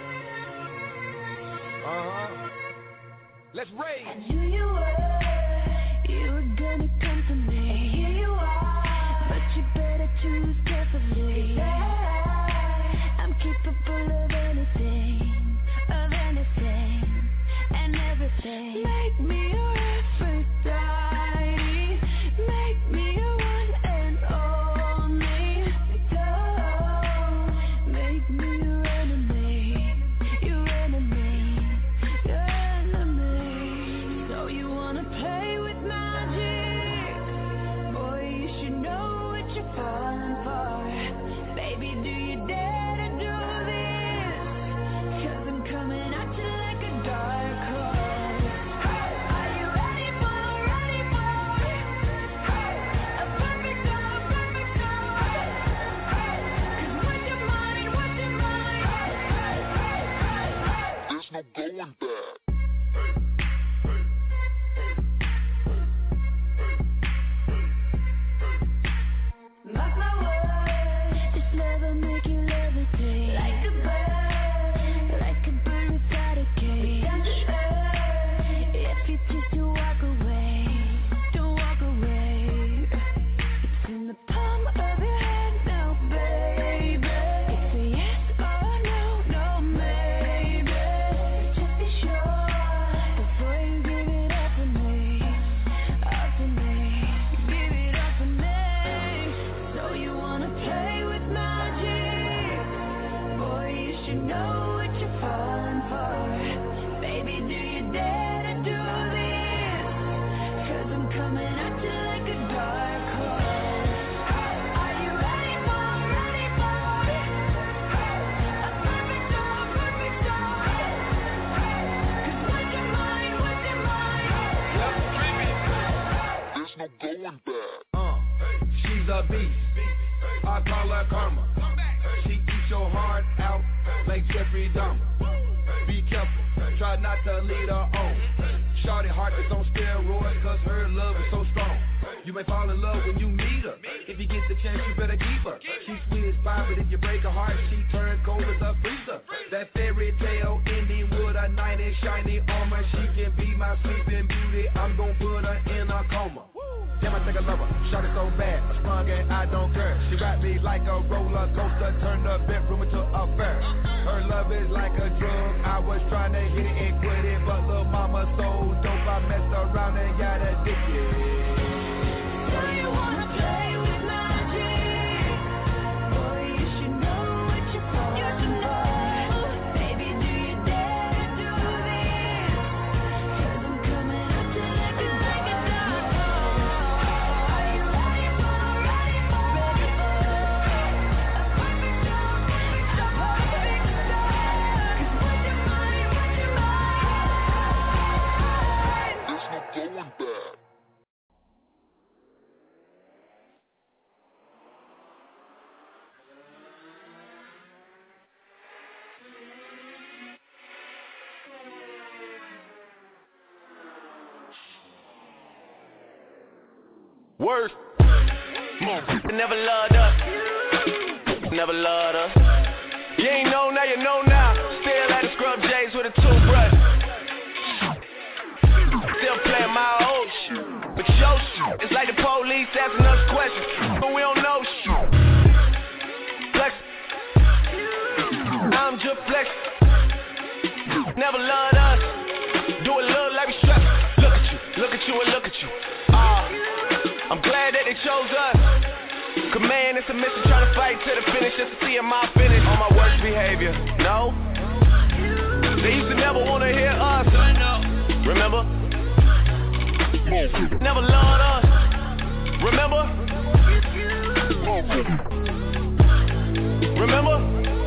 [SPEAKER 11] Uh-huh. Let's rage.
[SPEAKER 7] I knew you were, you were gonna come to me. And here you are, but you better choose carefully. Yeah. I'm capable of anything, of anything, and everything. Make me your Aphrodite, make me your one and only. Don't make me your enemy, your enemy, your enemy. So you wanna play with magic? Boy, you should know what you're falling for. Baby, do you dare to do this? 'Cause I'm coming at you like a dark horse. Are you ready for, ready for a perfect storm, perfect storm? 'Cause what's your mind, what's your mind?
[SPEAKER 14] There's no going back.
[SPEAKER 7] Mark my words, this love will make you levitate. Like a bird, like a bird without a cage. Down to earth, if you choose to walk away, don't walk away. It's in the palm of your hand now, baby. It's a yes or no, no maybe. Just be sure before you give it up to me, up to me. Give it up to me. So you wanna play with magic? Boy, you should know what you're falling for. Baby, do you dare to do this? 'Cause I'm coming at you like a dark horse. Are you ready for, ready for a perfect storm, perfect storm? 'Cause what's your mind, what's your mind?
[SPEAKER 14] There's no going back.
[SPEAKER 11] Uh, she's a beast. I call her karma. She eats your heart out like Jeffrey Dahmer. Be careful, try not to lead her on. Shorty heart is on steroids 'cause her love is so strong. You may fall in love when you meet her. If you get the chance, you better keep her. She's sweet as pie, but if you break her heart, she turns cold as a freezer. That fairy tale ending with a knight in shiny armor. She can be my sleeping beauty. I'm gon' put her in a coma. Damn, I think I love her. Shot it so bad, I sprung and I don't care. She ride me like a roller coaster, turned the bedroom into a fair. Her love is like a drug. I was trying to hit it and quit it, but little mama so dope, I messed around and got addicted.
[SPEAKER 7] So you wanna play with magic? Boy, you should know what you're falling for. Baby, do you dare to do this? 'Cause I'm coming at you like a like a dark horse. Are you ready for, ready for, ready for a perfect storm, a perfect storm? 'Cause what's your mind, what's your mind?
[SPEAKER 14] There's no going back.
[SPEAKER 4] Worse. Never loved us. Never loved us. You ain't know now, you know now. Still at the scrub J's with a toothbrush. Still playing my old shit. But your shit, it's like the police asking us questions, but we don't know shit. Flex. I'm just flex. Never loved us. Do it look like we stress. Look at you, look at you and look at you. Ah. I'm glad that they chose us. Command and submission, trying to fight to the finish just to see my finish on my worst behavior. No, they used to never want to hear us. Remember? Never loved us. Remember? Remember?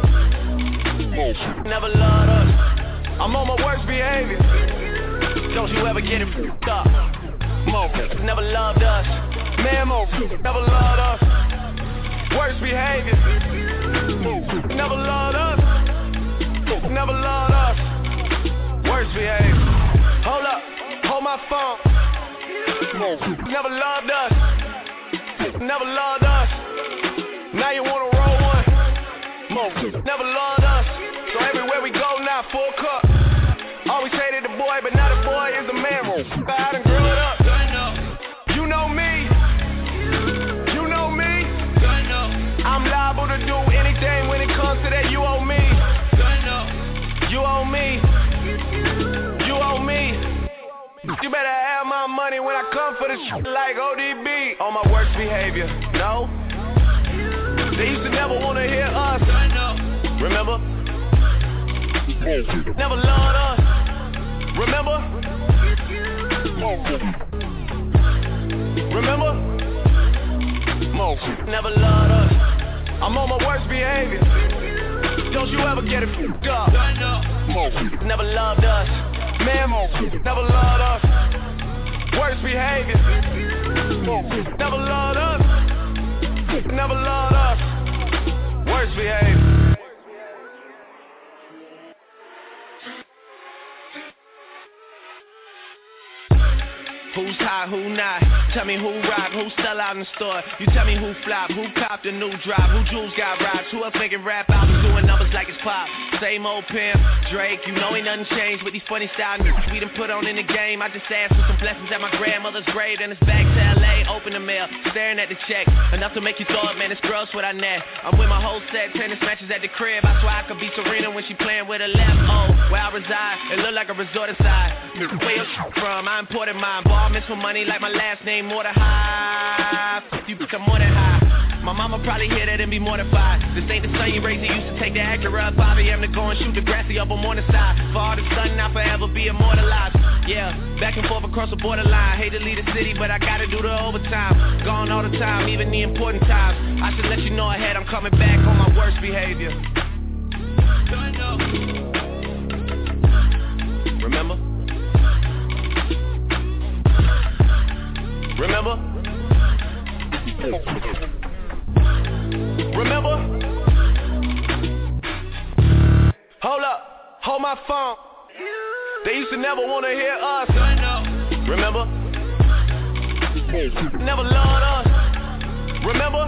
[SPEAKER 4] Never loved us. I'm on my worst behavior. Don't you ever get it f***ed up. Mo, never loved us. Man, Mo, never loved us. Worst behavior. Never loved us. Never loved us. Worst behavior. Hold up, hold my phone. Never loved us. Never loved us. Now you wanna roll one.
[SPEAKER 10] Never loved us, so everywhere we go now, full cup. Always hated the boy, but now the boy is the man. I done grew it up. You know me. You know me. I'm liable to do anything when it comes to that. You owe me. You owe me. You owe me. You better have my money when I come for the shit like O D B. On my worst behavior, no. They used to never want to hear us. Remember? Never loved us. Remember? Remember? Never loved us. I'm on my worst behavior. Don't you ever get it f***ed up. Never loved us. Man, never loved us. Worst behavior. Never loved us. Never loved us. Worst behavior. Who's hot, who not? Tell me who rock, who sell out in the store. You tell me who flop, who copped a new drop, who jewels got rocks, who else making rap albums doing numbers like it's pop. Same old pimp, Drake, you know ain't nothing changed with these funny style niggas we done put on in the game. I just asked for some blessings at my grandmother's grave, and it's back to L A, open the mail, staring at the check. Enough to make you throw up, man, it's gross what I net. I'm with my whole set, tennis matches at the crib. I swear I could beat Serena when she playing with her left. Oh, where I reside, it look like a resort inside. Where you from, I imported mine. Ball miss for money like my last name, more than high. You become more than high. My mama probably hear that and be mortified. This ain't the son you raised, you used to take the Acura up five a.m. to go and shoot the grassy up on morning side. For all the sun, I'll forever be immortalized. Yeah, back and forth across the borderline. Hate to leave the city, but I gotta do the overtime. Gone all the time, even the important times. I should let you know ahead, I'm coming back on my worst behavior. Remember? Remember? Remember? Hold up, hold my phone. They used to never want to hear us. Remember? Never loved us. Remember?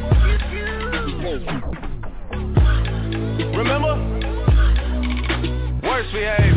[SPEAKER 10] Remember? Worst behavior.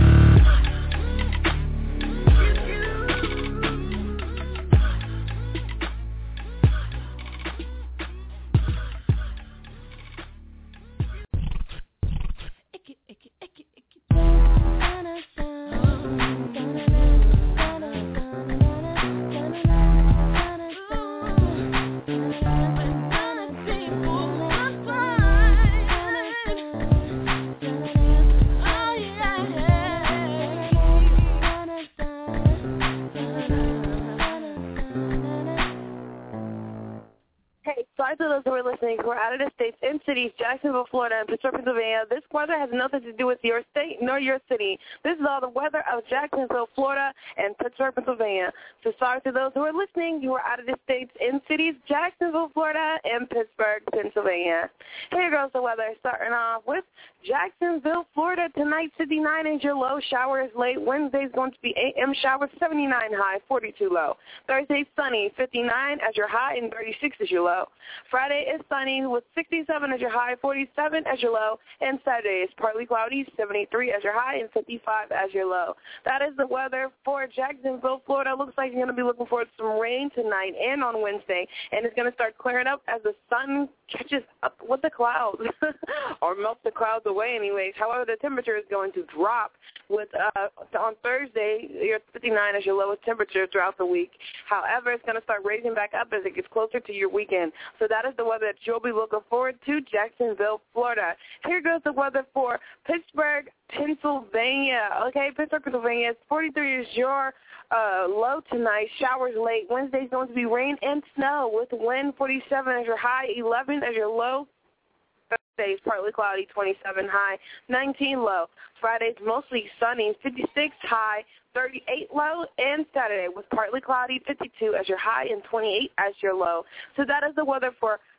[SPEAKER 2] To those who are listening who are out of the states in cities, Jacksonville, Florida, and Pittsburgh, Pennsylvania, this weather has nothing to do with your state nor your city. This is all the weather of Jacksonville, Florida, and Pittsburgh, Pennsylvania. So sorry to those who are listening who are out of the states in cities, Jacksonville, Florida, and Pittsburgh, Pennsylvania. Here goes the weather, starting off with Jacksonville, Florida. Tonight, fifty-nine is your low. Showers late. Wednesday's going to be A M showers, seventy-nine high, forty-two low. Thursday, sunny, fifty-nine as your high, and thirty-six as your low. Friday is sunny with sixty-seven as your high, forty-seven as your low, and Saturday is partly cloudy, seventy-three as your high, and fifty-five as your low. That is the weather for Jacksonville, Florida. Looks like you're going to be looking forward to some rain tonight and on Wednesday, and it's going to start clearing up as the sun catches up with the clouds, or melts the clouds away anyways. However, the temperature is going to drop with uh, on Thursday, you're fifty-nine as your lowest temperature throughout the week. However, it's going to start raising back up as it gets closer to your weekend. So that is the weather that you'll be looking forward to, Jacksonville, Florida. Here goes the weather for Pittsburgh, Pennsylvania. Okay, Pittsburgh, Pennsylvania. forty-three is your uh, low tonight. Showers late. Wednesday's going to be rain and snow with wind, forty-seven as your high, eleven as your low. Thursday is partly cloudy, twenty-seven high, nineteen low. Friday's mostly sunny, fifty-six high, thirty-eight low. And Saturday was partly cloudy, fifty-two as your high and twenty-eight as your low. So that is the weather for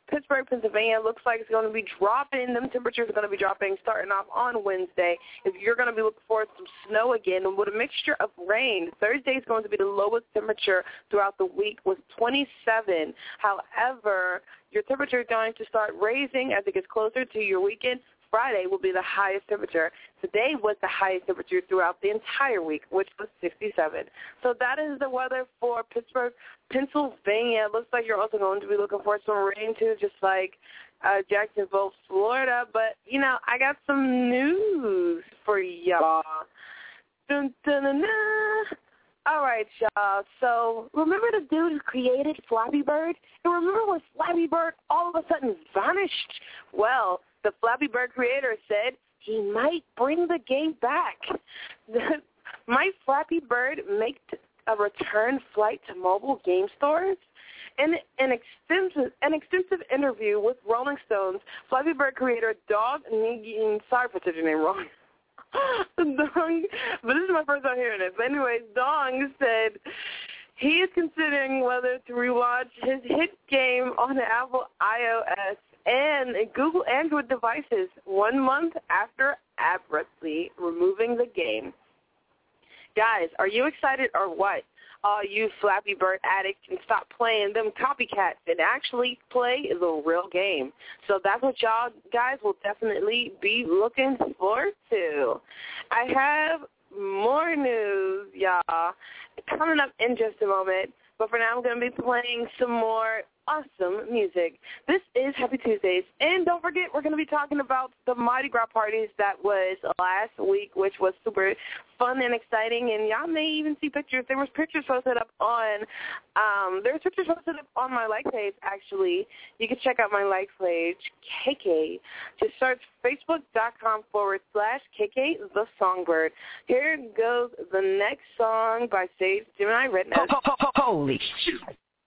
[SPEAKER 2] Pittsburgh, Pennsylvania, looks like it's going to be dropping. Them temperatures are going to be dropping starting off on Wednesday. If you're going to be looking for some snow again with a mixture of rain, Thursday is going to be the lowest temperature throughout the week with twenty-seven. However, your temperature is going to start raising as it gets closer to your weekend. Friday will be the highest temperature. Today was the highest temperature throughout the entire week, which was sixty-seven. So that is the weather for Pittsburgh, Pennsylvania. It looks like you're also going to be looking for some rain, too, just like uh, Jacksonville, Florida. But, you know, I got some news for y'all. Dun, dun, dun, dun. All right, y'all. So remember the dude who created Flappy Bird? And remember when Flappy Bird all of a sudden vanished? Well, the Flappy Bird creator said he might bring the game back. Might Flappy Bird make a return flight to mobile game stores? In an extensive, an extensive interview with Rolling Stones, Flappy Bird creator Dog Nugent, sorry for taking your name wrong, Dong, but this is my first time hearing it. But anyways, Dong said he is considering whether to relaunch his hit game on the Apple iOS and Google Android devices one month after abruptly removing the game. Guys, are you excited or what? All you Flappy Bird addicts can stop playing them copycats and actually play the real game. So that's what y'all guys will definitely be looking forward to. I have more news, y'all, coming up in just a moment. But for now, I'm going to be playing some more awesome music. This is Happy Tuesdays. And don't forget, we're going to be talking about the Mardi Gras parties that was last week, which was super fun and exciting. And y'all may even see pictures. There was pictures posted up on, um, there was pictures posted up on my like page, actually. You can check out my like page, K K. Just search facebook.com forward slash KK the Songbird. Here goes the next song by Sage Gemini Redness.
[SPEAKER 15] Holy shit.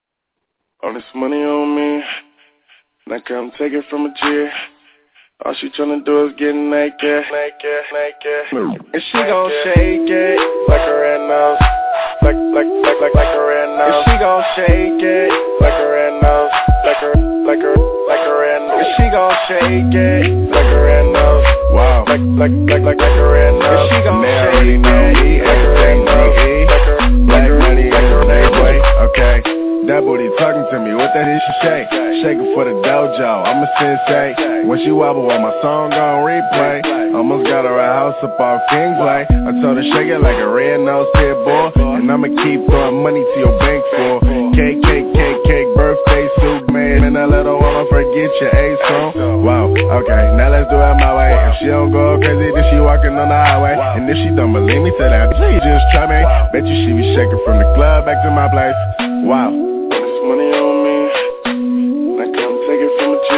[SPEAKER 16] All this money on me, now come take it from a G. All she tryna do is get naked, naked, naked. And she gon' shake it like a red nose, like, like, like, like, like a red nose. And she gon' shake it like a red nose, like a, like a, like a red nose. And she gon' shake it like a red nose, wow, like, like, like, like, like a red nose. And she gon' shake it like a red nose, like a, like a, like a red nose. Okay. That booty talking to me, what that is she shake? Shaking for the dojo, I'm a sensei. When she wobble on my song on replay, almost got her a house up off Kingsley. I told her shake it like a red nose pit bull, and I'ma keep throwing money to your bank for cake, cake, cake, cake, birthday soup, man. And I let her wanna forget your A song. Wow, okay, now let's do it my way. If she don't go crazy, then she walking on the highway. And if she don't believe me, tell that please just try me. Bet you she be shaking from the club back to my place. Wow. Money on me, now come take it from a G.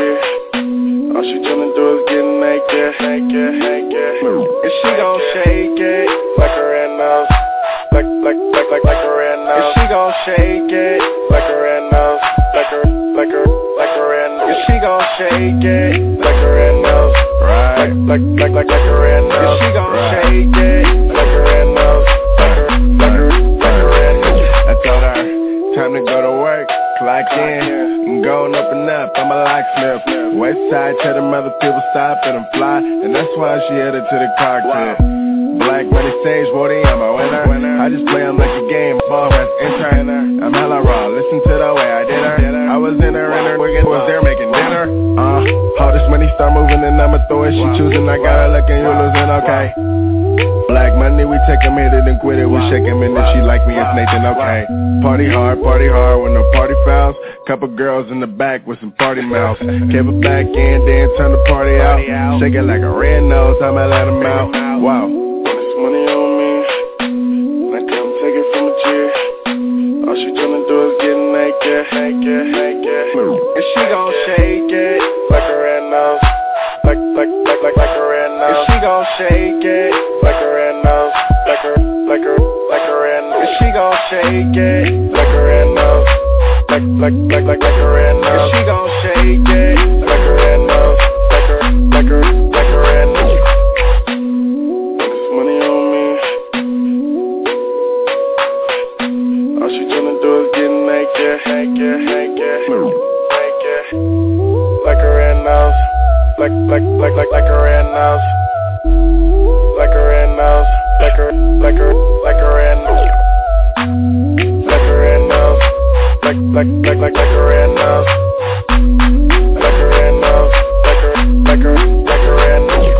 [SPEAKER 16] All she tryna do is get naked, naked, naked. And she gon' shake it like a red nose, like, like, like, like, like a red nose. And she gon' shake it like a red nose, like a, like a, like a red nose. And she gon' shake it like a red nose, right? Like, like, like, like, like a red nose. And she gon' right. shake it like a red nose, like a, like a, like a red nose. I told her, time to go to work. Clock in, I'm going up and up, I'm a locksmith. West side, tell them other people stop and I'm fly, and that's why she headed to the cockpit. Black money stage, Woody, I'm a winner. I just play them like a game, ball press enter. I'm hella raw, listen to the way I did her. I was in her, in her, was there making dinner. Uh, all this money start moving and I'ma throw it. She choosing, I got her looking, you losing, okay. Black money, we take him, hit it and quit it. We shake him and if she like me, it's Nathan, okay. Party hard, party hard with no party fouls. Couple girls in the back with some party mouths. Kept it back in, then turn the party out. Shake it like a red nose, I'ma let him out. Wow. This money on me, now come take it from a G. All she tryna do is get naked, naked, naked. And she gon' shake it like a red nose, like, like, like, like, like a red nose. And she gon' shake it like a red nose, like a, like a, like a red nose. And she gon' shake it like a red nose, like, like, like, like, like a red nose. And she gon' shake it like a red nose, like a, like a, like a red nose. This money on me, all she tryna do is get naked, naked, naked, naked. like a red nose, like a red nose, like a, like a, like a red nose, like a red nose, like, like, like, like, like a red nose, like a red nose, like a, like a, like a red nose.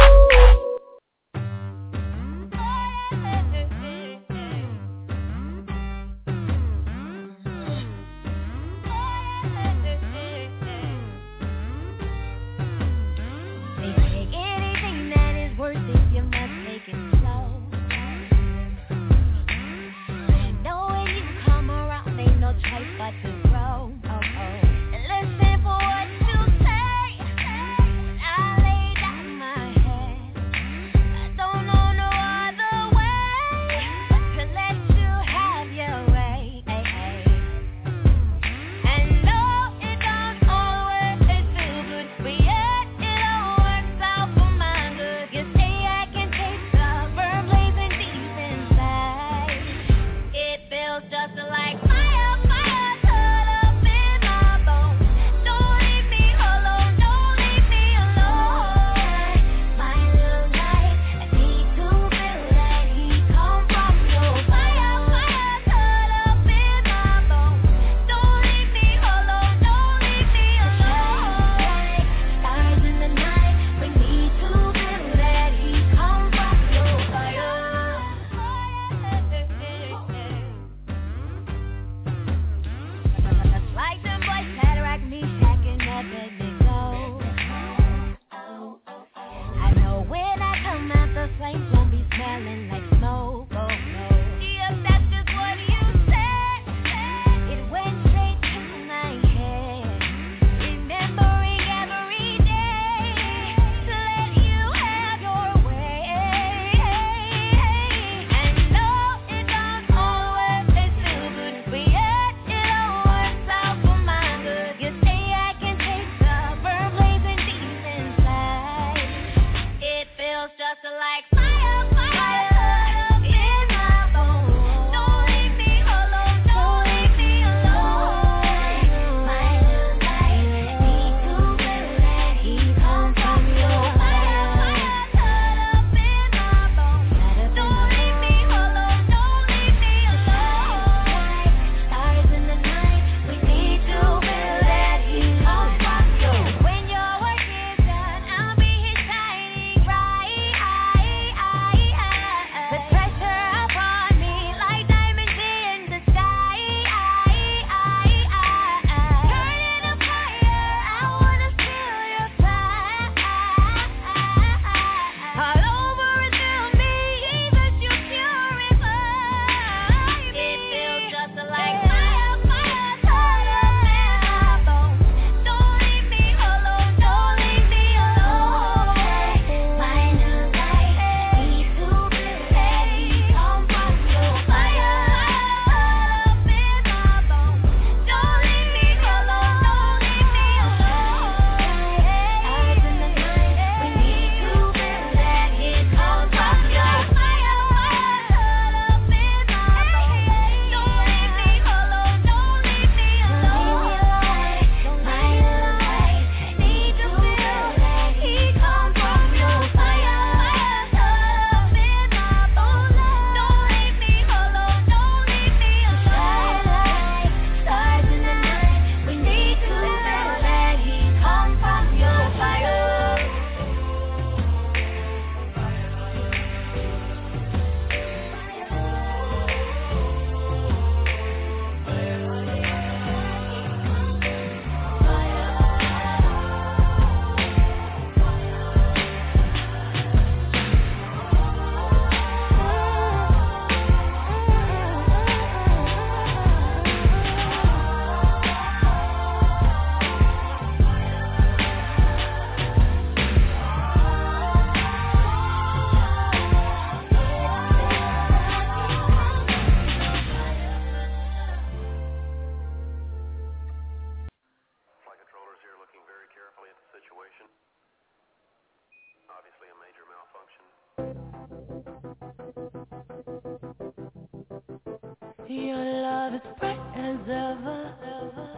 [SPEAKER 7] Your love is bright as ever,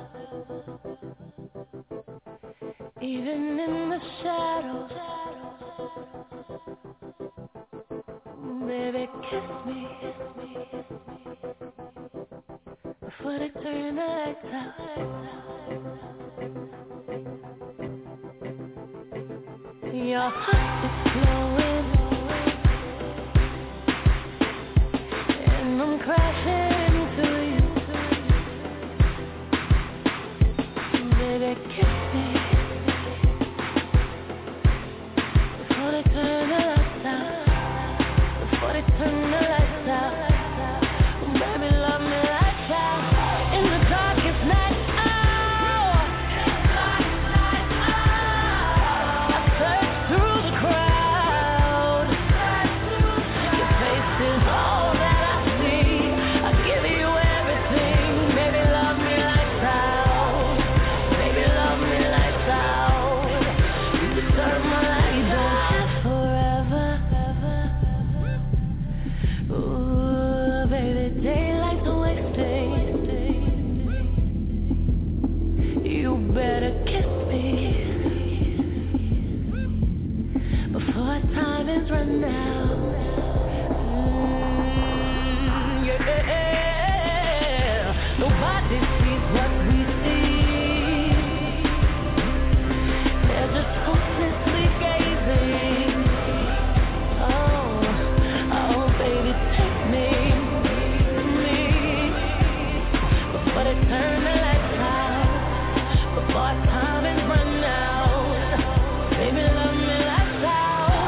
[SPEAKER 7] even in the shadows. Baby, kiss me before they turn the lights out. Your heart is glowing, and I'm crashing into you. Baby, kiss me before they turn the lights out. Before they turn the lights out. Baby, love me like that. In the darkest night. Run now. Mm, yeah. Nobody sees what we see. They're just hopelessly gazing. Oh, oh, baby, take me, me. Before they turn the lights out. Before our time is run out. Baby, love me like that.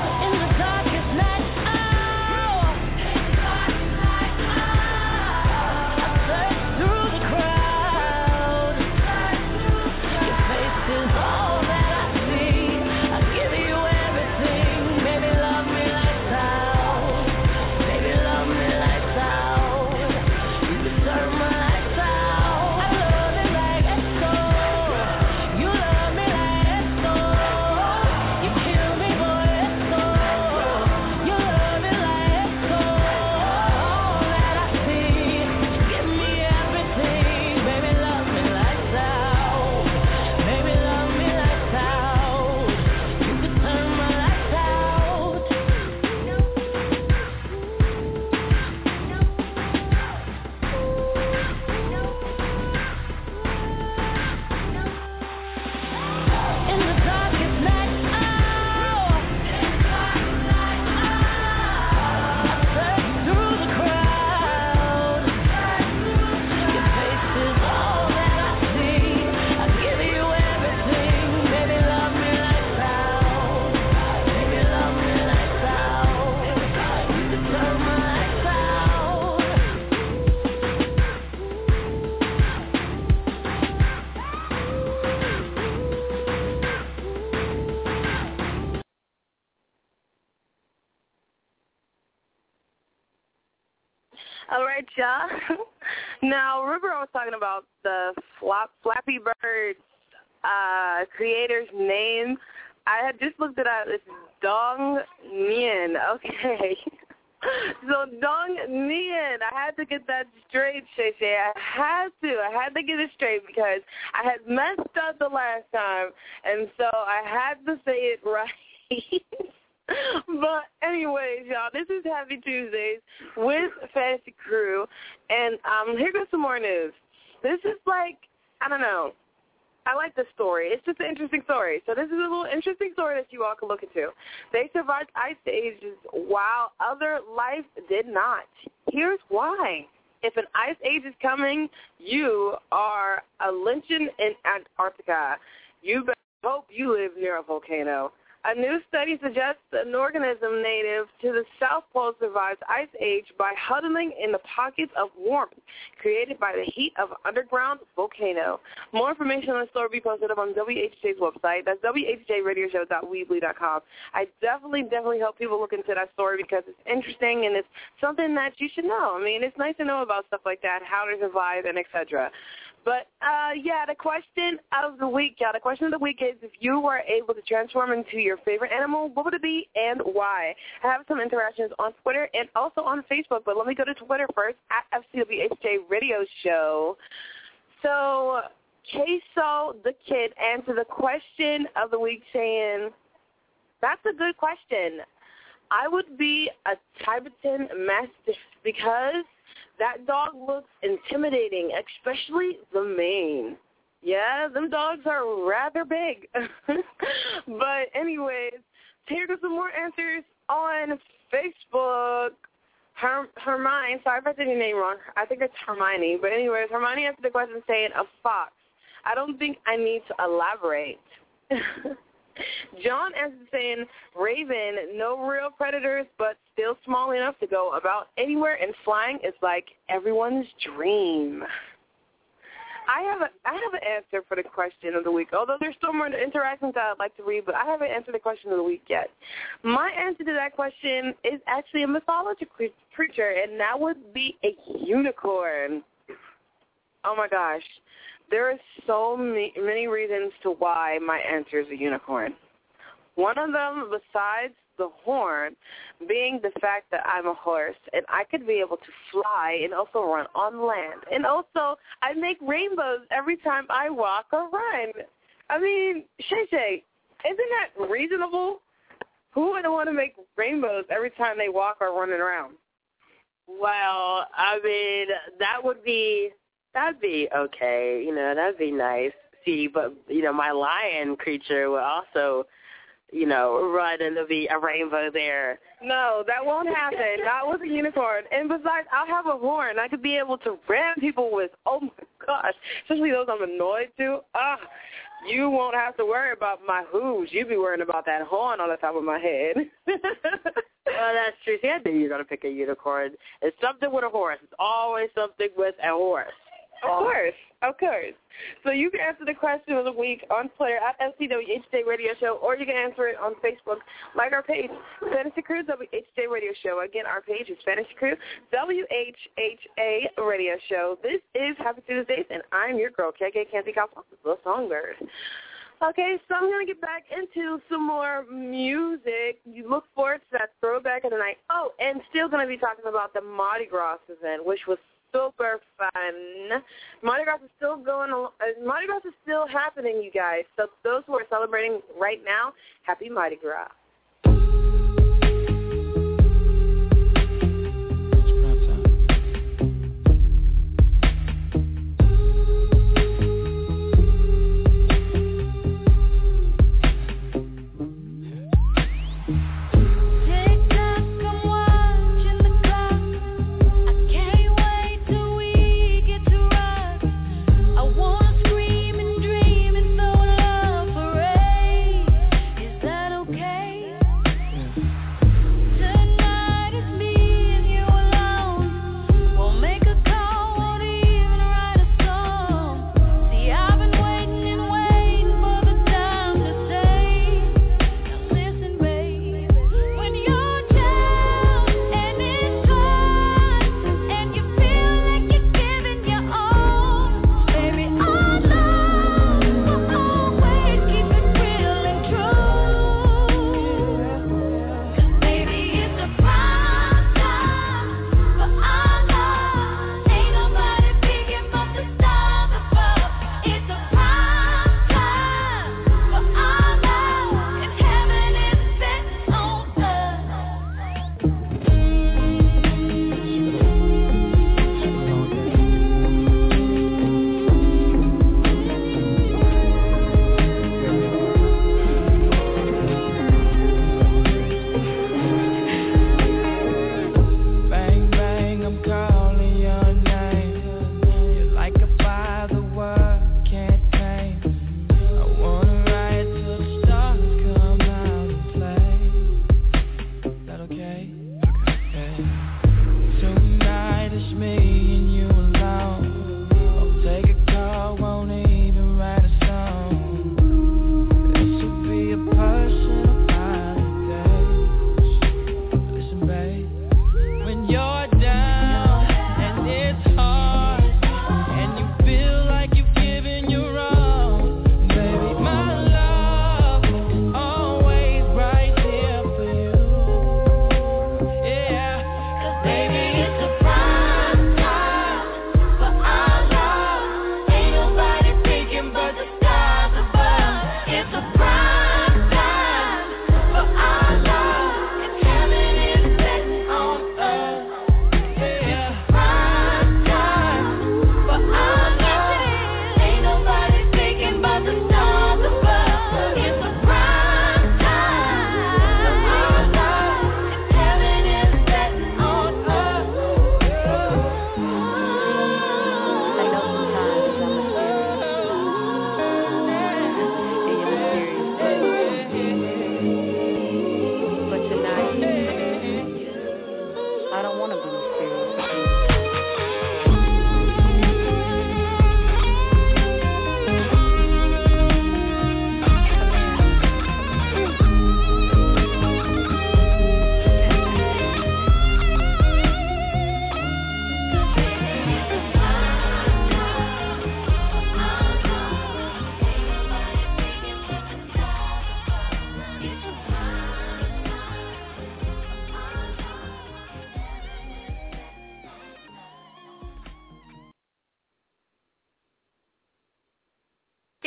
[SPEAKER 2] All right, y'all. Now, remember I was talking about the flop, Flappy Bird uh, creator's name? I had just looked it up. It's Dong Nguyen. Okay. So Dong Nguyen, I had to get that straight, Shay Shay. I had to. I had to get it straight because I had messed up the last time, and so I had to say it right. But anyways, y'all, this is Happy Tuesdays with Fantasy Crew, and um, here goes some more news. This is like, I don't know, I like this story. It's just an interesting story. So this is a little interesting story that you all can look into. They survived ice ages while other life did not. Here's why. If an ice age is coming, you are a lynching in Antarctica. You better hope you live near a volcano. A new study suggests an organism native to the South Pole survives ice age by huddling in the pockets of warmth created by the heat of an underground volcano. More information on the story will be posted up on W H J's website. That's W H J radio show dot weebly dot com. I definitely, definitely hope people look into that story because it's interesting and it's something that you should know. I mean, it's nice to know about stuff like that, how to survive, and et cetera. But, uh, yeah, the question of the week, y'all, the question of the week is if you were able to transform into your favorite animal, what would it be and why? I have some interactions on Twitter and also on Facebook, but let me go to Twitter first, at F C W H J Radio Show. So, Queso the Kid answered the question of the week saying, that's a good question. I would be a Tibetan Mastiff because that dog looks intimidating, especially the mane. Yeah, them dogs are rather big. But anyways, here are some more answers on Facebook. Her- Hermione, sorry if I said your name wrong. I think it's Hermione. But anyways, Hermione answered the question saying a fox. I don't think I need to elaborate. John answered saying raven, no real predators, but still small enough to go about anywhere, and flying is like everyone's dream. I have a I have an answer for the question of the week, although there's still more interactions that I'd like to read, but I haven't answered the question of the week yet. My answer to that question is actually a mythology creature, and that would be a unicorn. Oh, my gosh. There are so many, many reasons to why my answer is a unicorn. One of them, besides the horn, being the fact that I'm a horse and I could be able to fly and also run on land. And also, I make rainbows every time I walk or run. I mean, Shay Shay, isn't that reasonable? Who would want to make rainbows every time they walk or running around?
[SPEAKER 13] Well, I mean, that would be... That'd be okay, you know, that'd be nice. See, but, you know, my lion creature will also, you know, run and there'll be a rainbow there.
[SPEAKER 2] No, that won't happen. Not with a unicorn. And besides, I'll have a horn. I could be able to ram people with, oh, my gosh, especially those I'm annoyed to. Ah, you won't have to worry about my hooves. You'll be worrying about that horn on the top of my head.
[SPEAKER 13] Well, that's true. See, I knew you were going to pick a unicorn. It's something with a horse. It's always something with a horse.
[SPEAKER 2] Of course, of course. So you can answer the question of the week on Twitter at F C W H J Radio Show, or you can answer it on Facebook, like our page, Fantasy Crew W H J Radio Show. Again, our page is Fantasy Crew W H H A Radio Show. This is Happy Tuesdays, and I'm your girl, K K Candy Cosmos, the Songbird. Okay, so I'm going to get back into some more music. You look forward to that throwback of the night. Oh, and still going to be talking about the Mardi Gras event, which was super fun. Mardi Gras is still going on. Uh, Mardi Gras is still happening, you guys. So those who are celebrating right now, happy Mardi Gras.
[SPEAKER 7] Okay.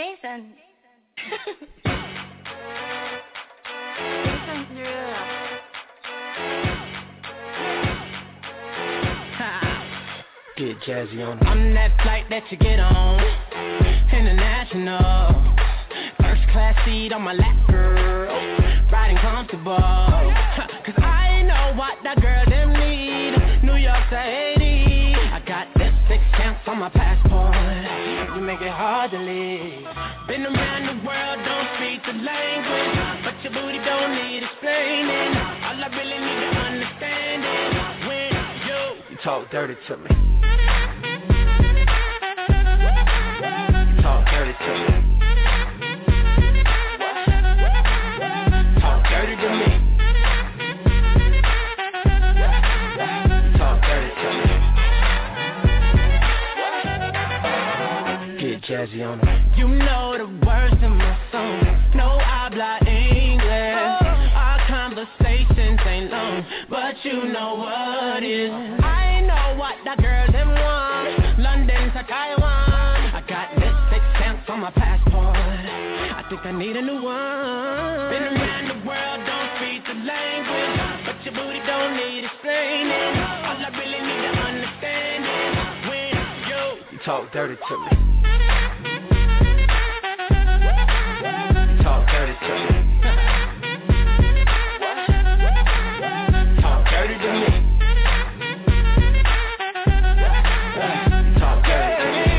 [SPEAKER 15] Jason. Jason Derulo.
[SPEAKER 8] Get jazzy on.
[SPEAKER 3] I'm that flight that you get on, international. First class seat on my lap, girl. Riding comfortable. Cause I know what that girl them need. New York to Haiti. I got this six stamps on my passport. You make it hard to leave. Been around the world, don't speak the language, but your booty don't need explaining. All I really need to understand is when you,
[SPEAKER 8] you talk dirty to me. Talk dirty to me. Talk dirty to me. Talk dirty to me. Get jazzy on it.
[SPEAKER 3] you know the words in my song. No habla English. Our conversations ain't long, but you know what is. I know what that girl them want. London to Taiwan. I got this six stamps on my passport. I think I need a new one. Been around the world, don't speak the language, but your booty don't need explaining. All I really need to understand is when you,
[SPEAKER 8] you talk dirty to me. Talk dirty to me. Talk dirty to me. Talk dirty to me.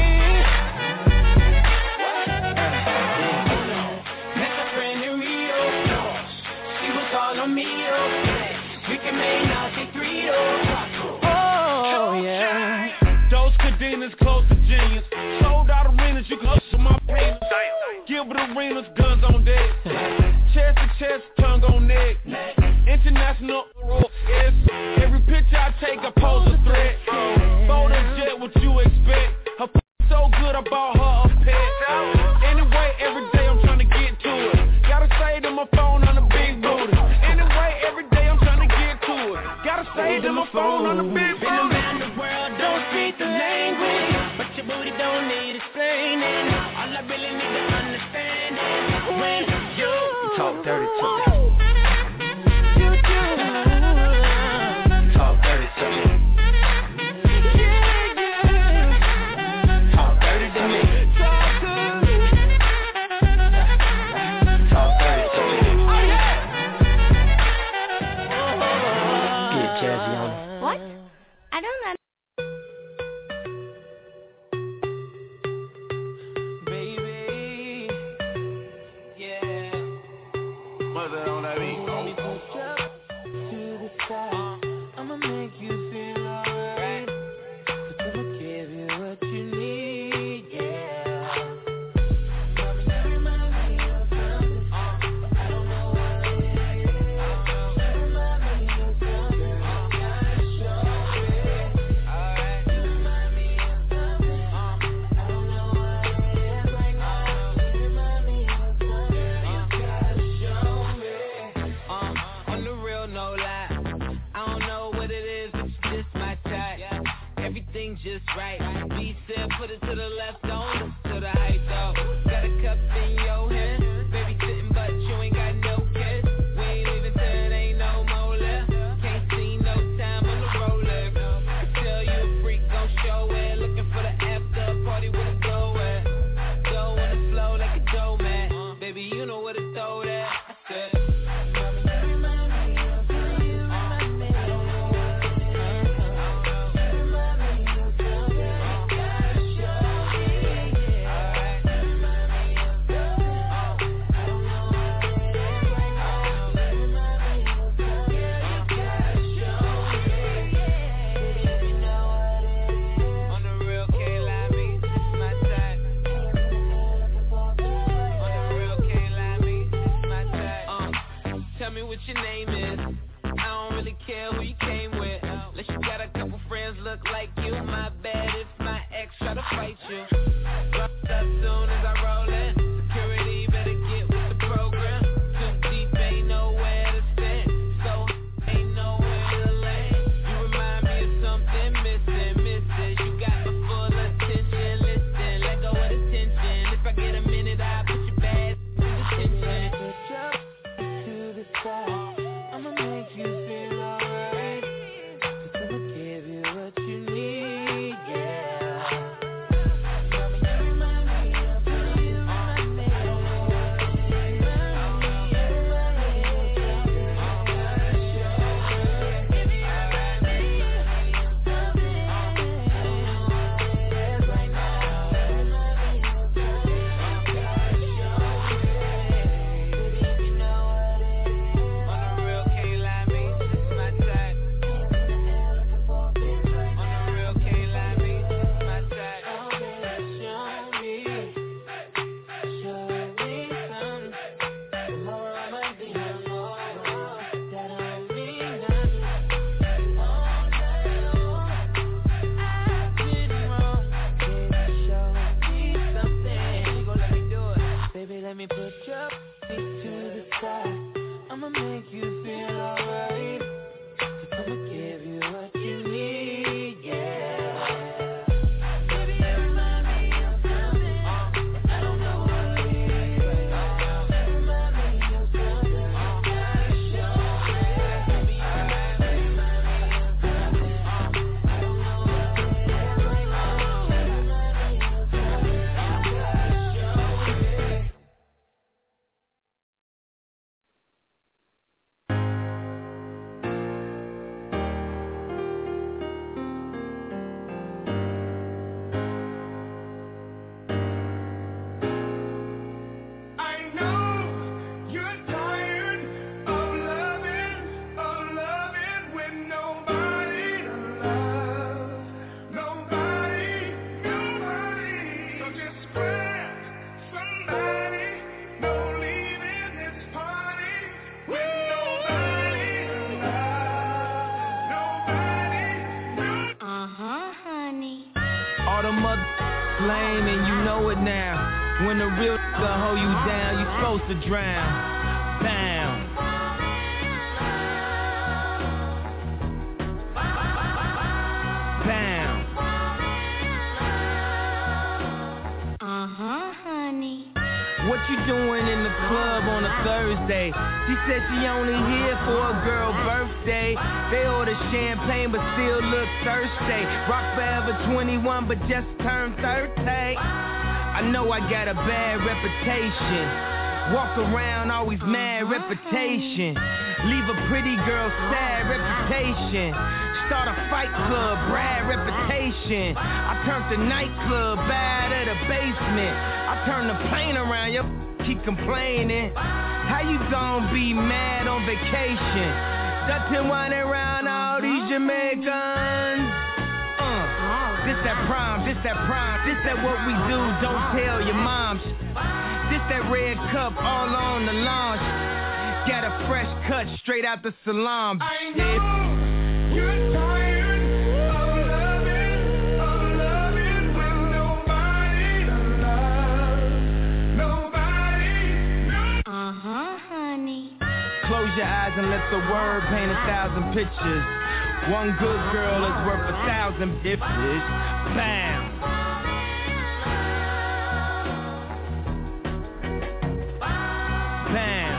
[SPEAKER 3] Met a friend in Rio. She was all on me. We can make now say three oh yeah.
[SPEAKER 4] Those cadenas close to genius. Sold out arenas, you can hustle my penis. Gilbert arenas, guns on deck. Chest to chest, tongue on neck. International, yes. Every picture I take, I pose a threat. Bold as jet, what you expect? Her p- so good, I bought her a pet. Anyway, every day I'm trying to get to it. Gotta say to my phone on the big booty. Anyway, every day I'm trying to get to it. Gotta say to my phone on the big booty.
[SPEAKER 3] Been around the world, don't speak the language, but your booty don't need explaining. All I really need to understand is when you,
[SPEAKER 8] you talk dirty to me.
[SPEAKER 3] You do.
[SPEAKER 8] Talk dirty to me.
[SPEAKER 3] Yeah, yeah.
[SPEAKER 8] Talk dirty to me.
[SPEAKER 3] Talk to me.
[SPEAKER 8] Talk dirty to me.
[SPEAKER 3] Oh yeah.
[SPEAKER 8] Get jazzy on it.
[SPEAKER 15] What? I don't know.
[SPEAKER 3] I'ma make you feel alright. Cause I'ma give you what you need, yeah. Mama, you remind me of something, but I don't know what it is. You remind me of something, gotta show it. Alright, you remind me of something, I don't know what it is right now. You remind me of something, you gotta show me. Uh, on the real, no lie. I don't know what it is, it's just my type. Everything just right. B said put it to the left, don't listen to the hype though. Got a cup in your hand, baby sitting but you ain't got no kiss. We ain't even till it ain't no more left. Can't see no time on the Rolex. I tell you a freak gon' show it. Looking for the after party with a glow at. Go on the flow like a dough man. Baby you know where to throw that. I said what your name is. I don't really care who you came with. Unless you got a couple friends look like you. My bad if my ex try to fight you. Dropped up soon as I roll in. Security better get with the program. Too deep, ain't nowhere to stand. So ain't nowhere to land. You remind me of something missing, missing. You got my full attention, listen. Let go of the tension. If I get a minute,
[SPEAKER 8] I'ma make you feel alright. Cause I'ma give you what you need, yeah. Mama, you remind me of you, you remind me of let me put your feet to the side. I'ma make you feel alright. Cause I'ma give you what you need, yeah. Baby, you remind me of something. I don't know what it is. You remind me of something. Gotta show me. Baby, you remind me of something. I don't know what it is right now. You remind me of something. Gotta show me. Lame and you know it now. When the real nigga hold you down, you supposed to drown. Down. Down.
[SPEAKER 15] Uh-huh, honey.
[SPEAKER 8] What you doing in the club on a Thursday? She said she only here for a girl birthday. They order champagne but still look thirsty. Rock forever twenty-one but just turned thirty. I know I got a bad reputation. Walk around always mad reputation. Leave a pretty girl sad reputation. Start a fight club, Brad reputation. I turned the nightclub bad at the basement. I turned the plane around, you keep complaining. How you gon' be mad on vacation? Dutton winding around all these Jamaicans. Uh, this that prime, this that prime, this that what we do, don't tell your moms. This that red cup all on the launch. Got a fresh cut straight out the salon.
[SPEAKER 17] I know you're tired of loving, of loving when nobody to love, nobody.
[SPEAKER 15] Uh-huh, honey.
[SPEAKER 8] Close your eyes and let the word paint a thousand pictures. One good girl is worth a thousand bitches. Bam. Bam.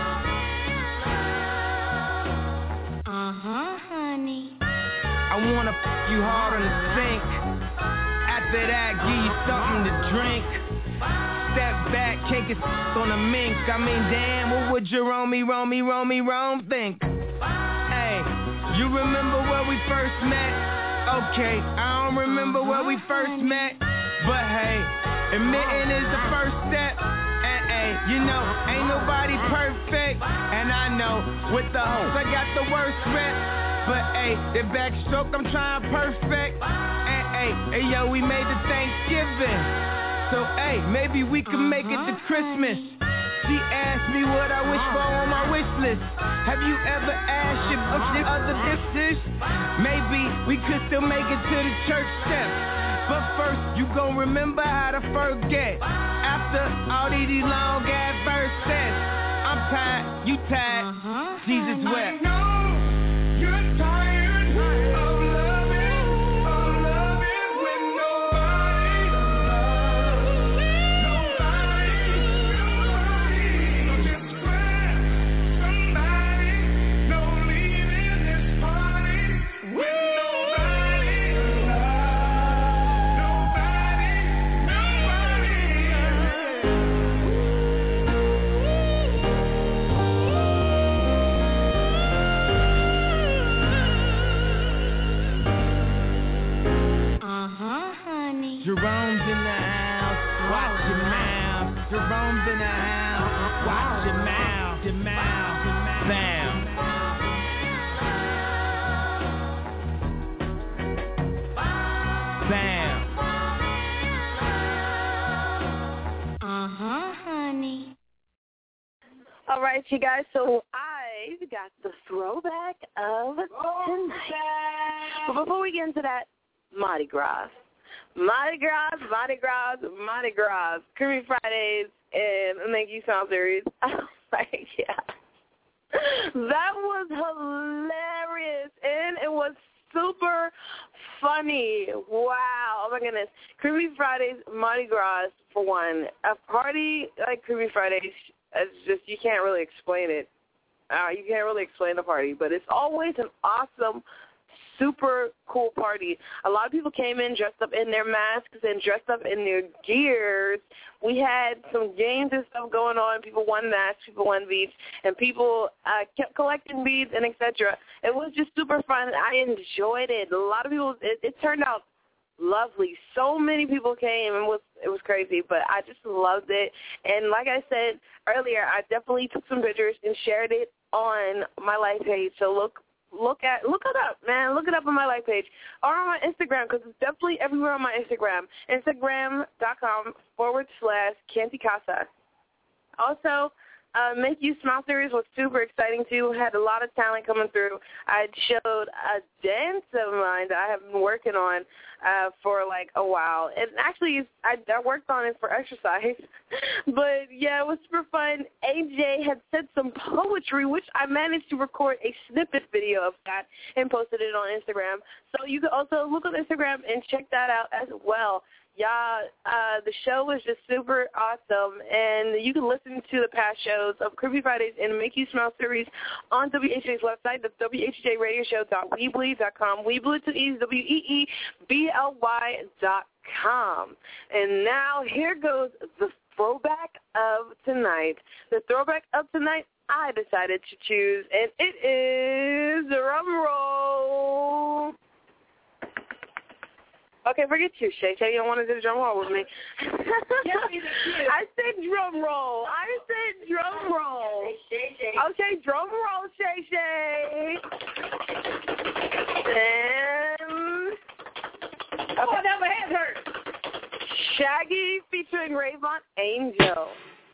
[SPEAKER 15] Uh-huh, honey.
[SPEAKER 8] I wanna f you hard on the sink. After that, give you something to drink. Step back, can't get on the mink. I mean, damn, what would you Romy, Romy, Romy, Rome think? Hey, you remember where we first met? Okay, I don't remember where we first met. But hey, admitting is the first step. And hey, you know, ain't nobody perfect. And I know, with the hopes I got the worst rep. But hey, the backstroke I'm trying perfect. And hey, hey yo, we made the Thanksgiving. So hey, maybe we can make it to Christmas. She asked me what I wish for on my wish list. Have you ever asked your other sisters? Maybe we could still make it to the church steps. But first, you gon' remember how to forget. After all these long ass verses, I'm tired, you tired, uh-huh, Jesus wept.
[SPEAKER 17] I know you're tired of loving, of loving when nobody to love, nobody, nobody. So just grab somebody, no
[SPEAKER 8] Jerome's in the house. Watch your mouth, your mouth, your mouth. Bam. Bam.
[SPEAKER 15] Uh-huh, honey.
[SPEAKER 2] All right, you guys, so I've got the throwback of tonight. But before we get into that, Mardi Gras. Mardi Gras, Mardi Gras, Mardi Gras. Creepy Fridays and Thank You Sound Series. Oh, my God. That was hilarious, and it was super funny. Wow. Oh, my goodness. Creepy Fridays, Mardi Gras, for one. A party like Creepy Fridays, it's just, you can't really explain it. Uh, you can't really explain the party, but it's always an awesome, super cool party. A lot of people came in dressed up in their masks and dressed up in their gears. We had some games and stuff going on. People won masks, people won beads, and people uh, kept collecting beads and et cetera. It was just super fun. I enjoyed it. A lot of people, it, it turned out lovely. So many people came, and it was it was crazy, but I just loved it. And like I said earlier, I definitely took some pictures and shared it on my life page. So look look at look it up, man. Look it up on my life page or on my Instagram, because it's definitely everywhere on my Instagram. Instagram.com forward slash Canty Casa. Also, Uh, Make You Smile series was super exciting, too. Had a lot of talent coming through. I showed a dance of mine that I have been working on uh, for, like, a while. And actually, I, I worked on it for exercise. But, yeah, it was super fun. A J had said some poetry, which I managed to record a snippet video of that and posted it on Instagram. So you can also look on Instagram and check that out as well. Y'all, uh, the show was just super awesome, and you can listen to the past shows of Creepy Fridays and Make You Smile series on W H J's website, that's W H J radio show dot weebly dot com. Weebly to E, W E E B L Y dot com. And now here goes the throwback of tonight. The throwback of tonight I decided to choose, and it is drum roll. Okay, forget you, Shay Shay. You don't want to do the drum roll with me. I said drum roll. I said drum roll. Shay Shay. Okay, drum roll, Shay Shay. And okay. Oh, now my head hurts. Shaggy featuring Rayvon Angel.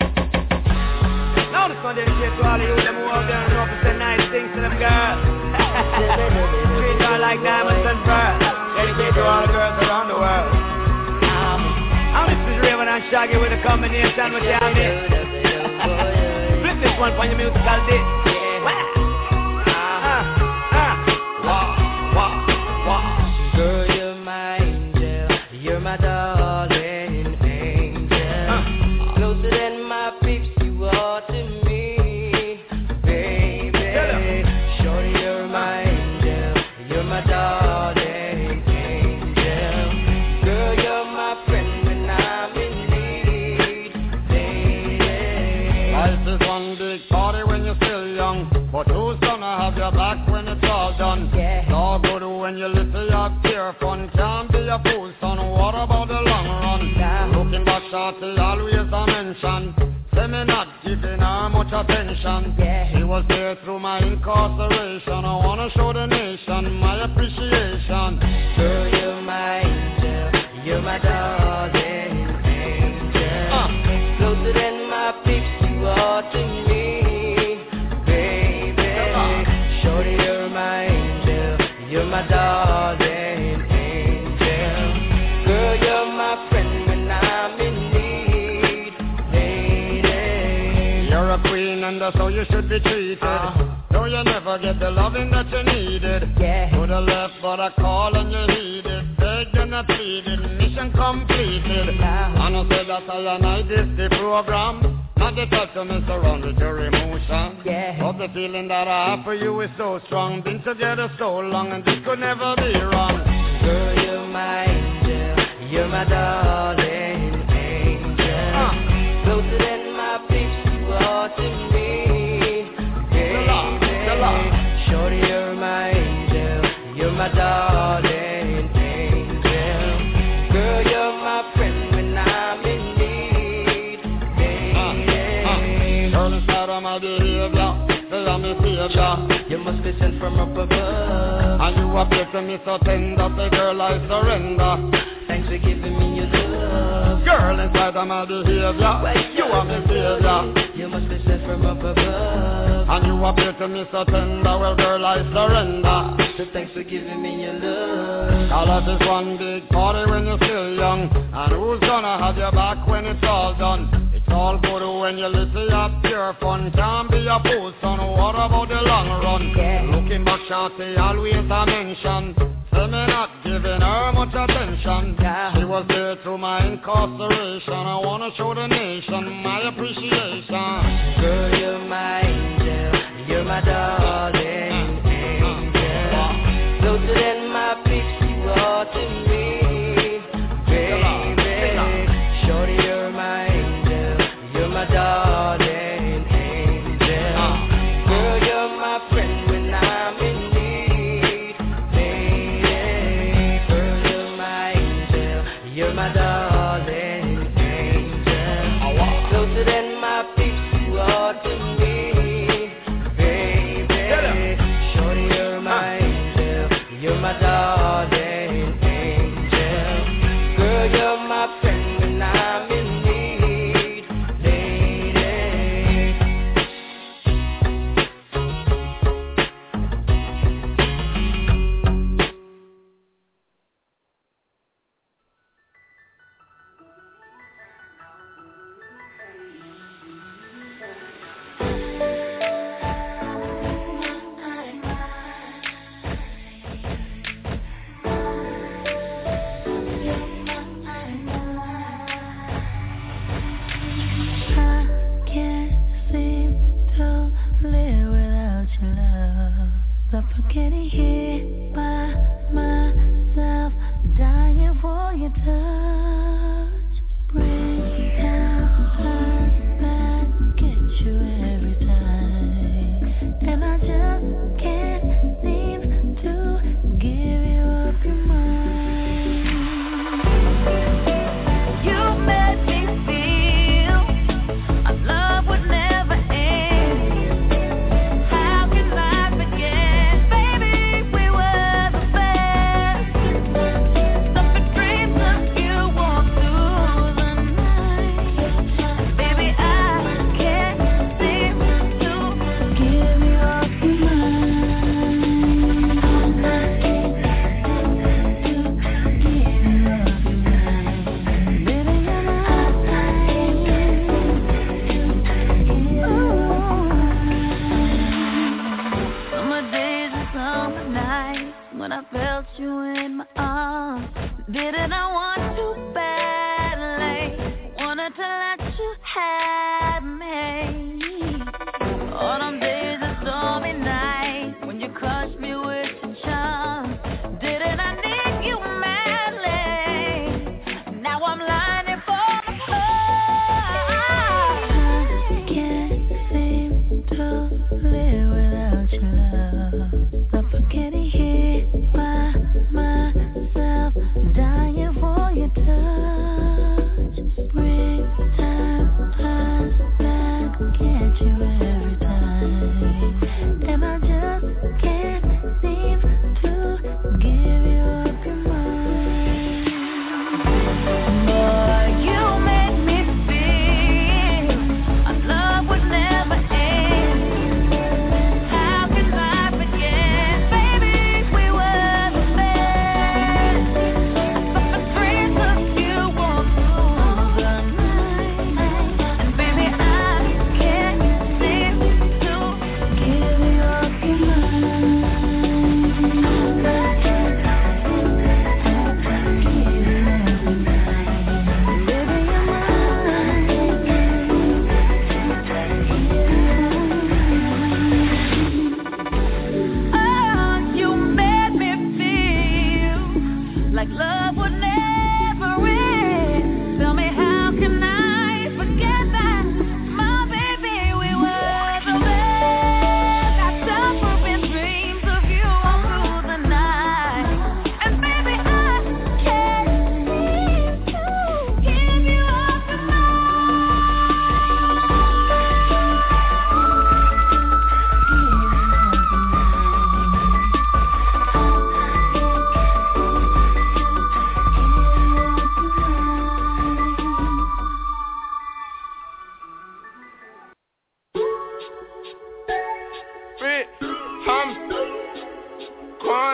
[SPEAKER 8] Now this one dedicated to all of you them who out there and represent nice things to them girls. Treat her like diamonds and pearls. Dedicated to all the girls around the world. Um, I'm Missus Raven and Shaggy with a combination with y'all miss. Flip this one for your musical disc. Ah, ah, wah, wah, wah.
[SPEAKER 5] Girl, you're my angel. You're my darling angel. Uh. Closer than my peeps, you are to me, baby. Shorty, you're my angel. You're my darling.
[SPEAKER 18] But who's gonna have your back when it's all done? Yeah. It's all good when you little have pure fun. Can't be a fool, son. What about the long run? Yeah. Looking back, shorty, always a mention. Say me not giving her much attention. Yeah. She was there through my incarceration. I wanna show the nation my appreciation.
[SPEAKER 5] Girl, you're my angel. You're my darling angel. Uh. Closer than my peeps, you are to me. You're my darling angel. Girl, you're my friend when I'm in need, lady.
[SPEAKER 18] You're a queen and that's how you should be treated. Uh-huh. Though you never get the loving that you needed. Yeah. To the left but I call and you heeded. Begged and I pleaded, mission completed. Uh-huh. And I said that I and I did the program. Not the touch to mess around with your emotion. Yeah. But the feeling that I have for you is so strong. Been together so long and this could never be wrong.
[SPEAKER 5] Girl, you're my angel. You're my darling angel. Uh. Closer than my peeps, you are to me, baby. Shorty, you're my angel. You're my darling angel. Girl, you're my friend when I'm in need.
[SPEAKER 2] from up above.
[SPEAKER 18] And you appear to me so tender, say girl I surrender.
[SPEAKER 2] Thanks for giving me your love.
[SPEAKER 18] Girl, inside of my behavior,
[SPEAKER 2] Wait,
[SPEAKER 18] you are my savior.
[SPEAKER 2] You must be sent from up above.
[SPEAKER 18] And you appear to me so tender, well girl I surrender.
[SPEAKER 2] So thanks for giving me your love.
[SPEAKER 18] All of this one big party when you're still young. And who's gonna have your back when it's all done? It's all good when you listen up pure fun. Can't be a fool, son, what about the long run?
[SPEAKER 2] Yeah.
[SPEAKER 18] Looking back, Shanty always a mention. Say me not giving her much attention.
[SPEAKER 2] Yeah.
[SPEAKER 18] She was there through my incarceration. I wanna show the nation my appreciation.
[SPEAKER 2] Girl, you're my angel. You're my darling angel. Closer than my peeps you are to me, baby. Shorty, you're my angel. You're my darling angel. Girl, you're my friend when I'm in need, baby. Girl, you're my angel. You're my darling angel. Closer than my peeps you are to me, baby. Shorty, you're my angel. You're my darling angel. Girl, you're my friend when I'm in need, lady.
[SPEAKER 15] I can't seem to live without your love. Suffocating here by myself, dying for your touch. Bring down my back, get you every time, and I just can't seem to give you up your mind. You made me feel our love would never end. How can I forget, baby? We were the best. Such dreams of you walk through the night. Baby, I can't seem to give you up your mind. I can't seem to give you up your mind. Baby, you're summer days and summer nights when I felt you in my arms. Didn't I want to badly? Wanted to let you have me. Autumn days and stormy nights when you crushed me with your charm. Didn't I need you madly? Now I'm lining for the I can't seem to live without your love. Suffocating here by myself, dying for your touch. Springtime pass back.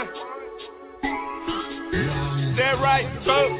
[SPEAKER 11] one. That right, so.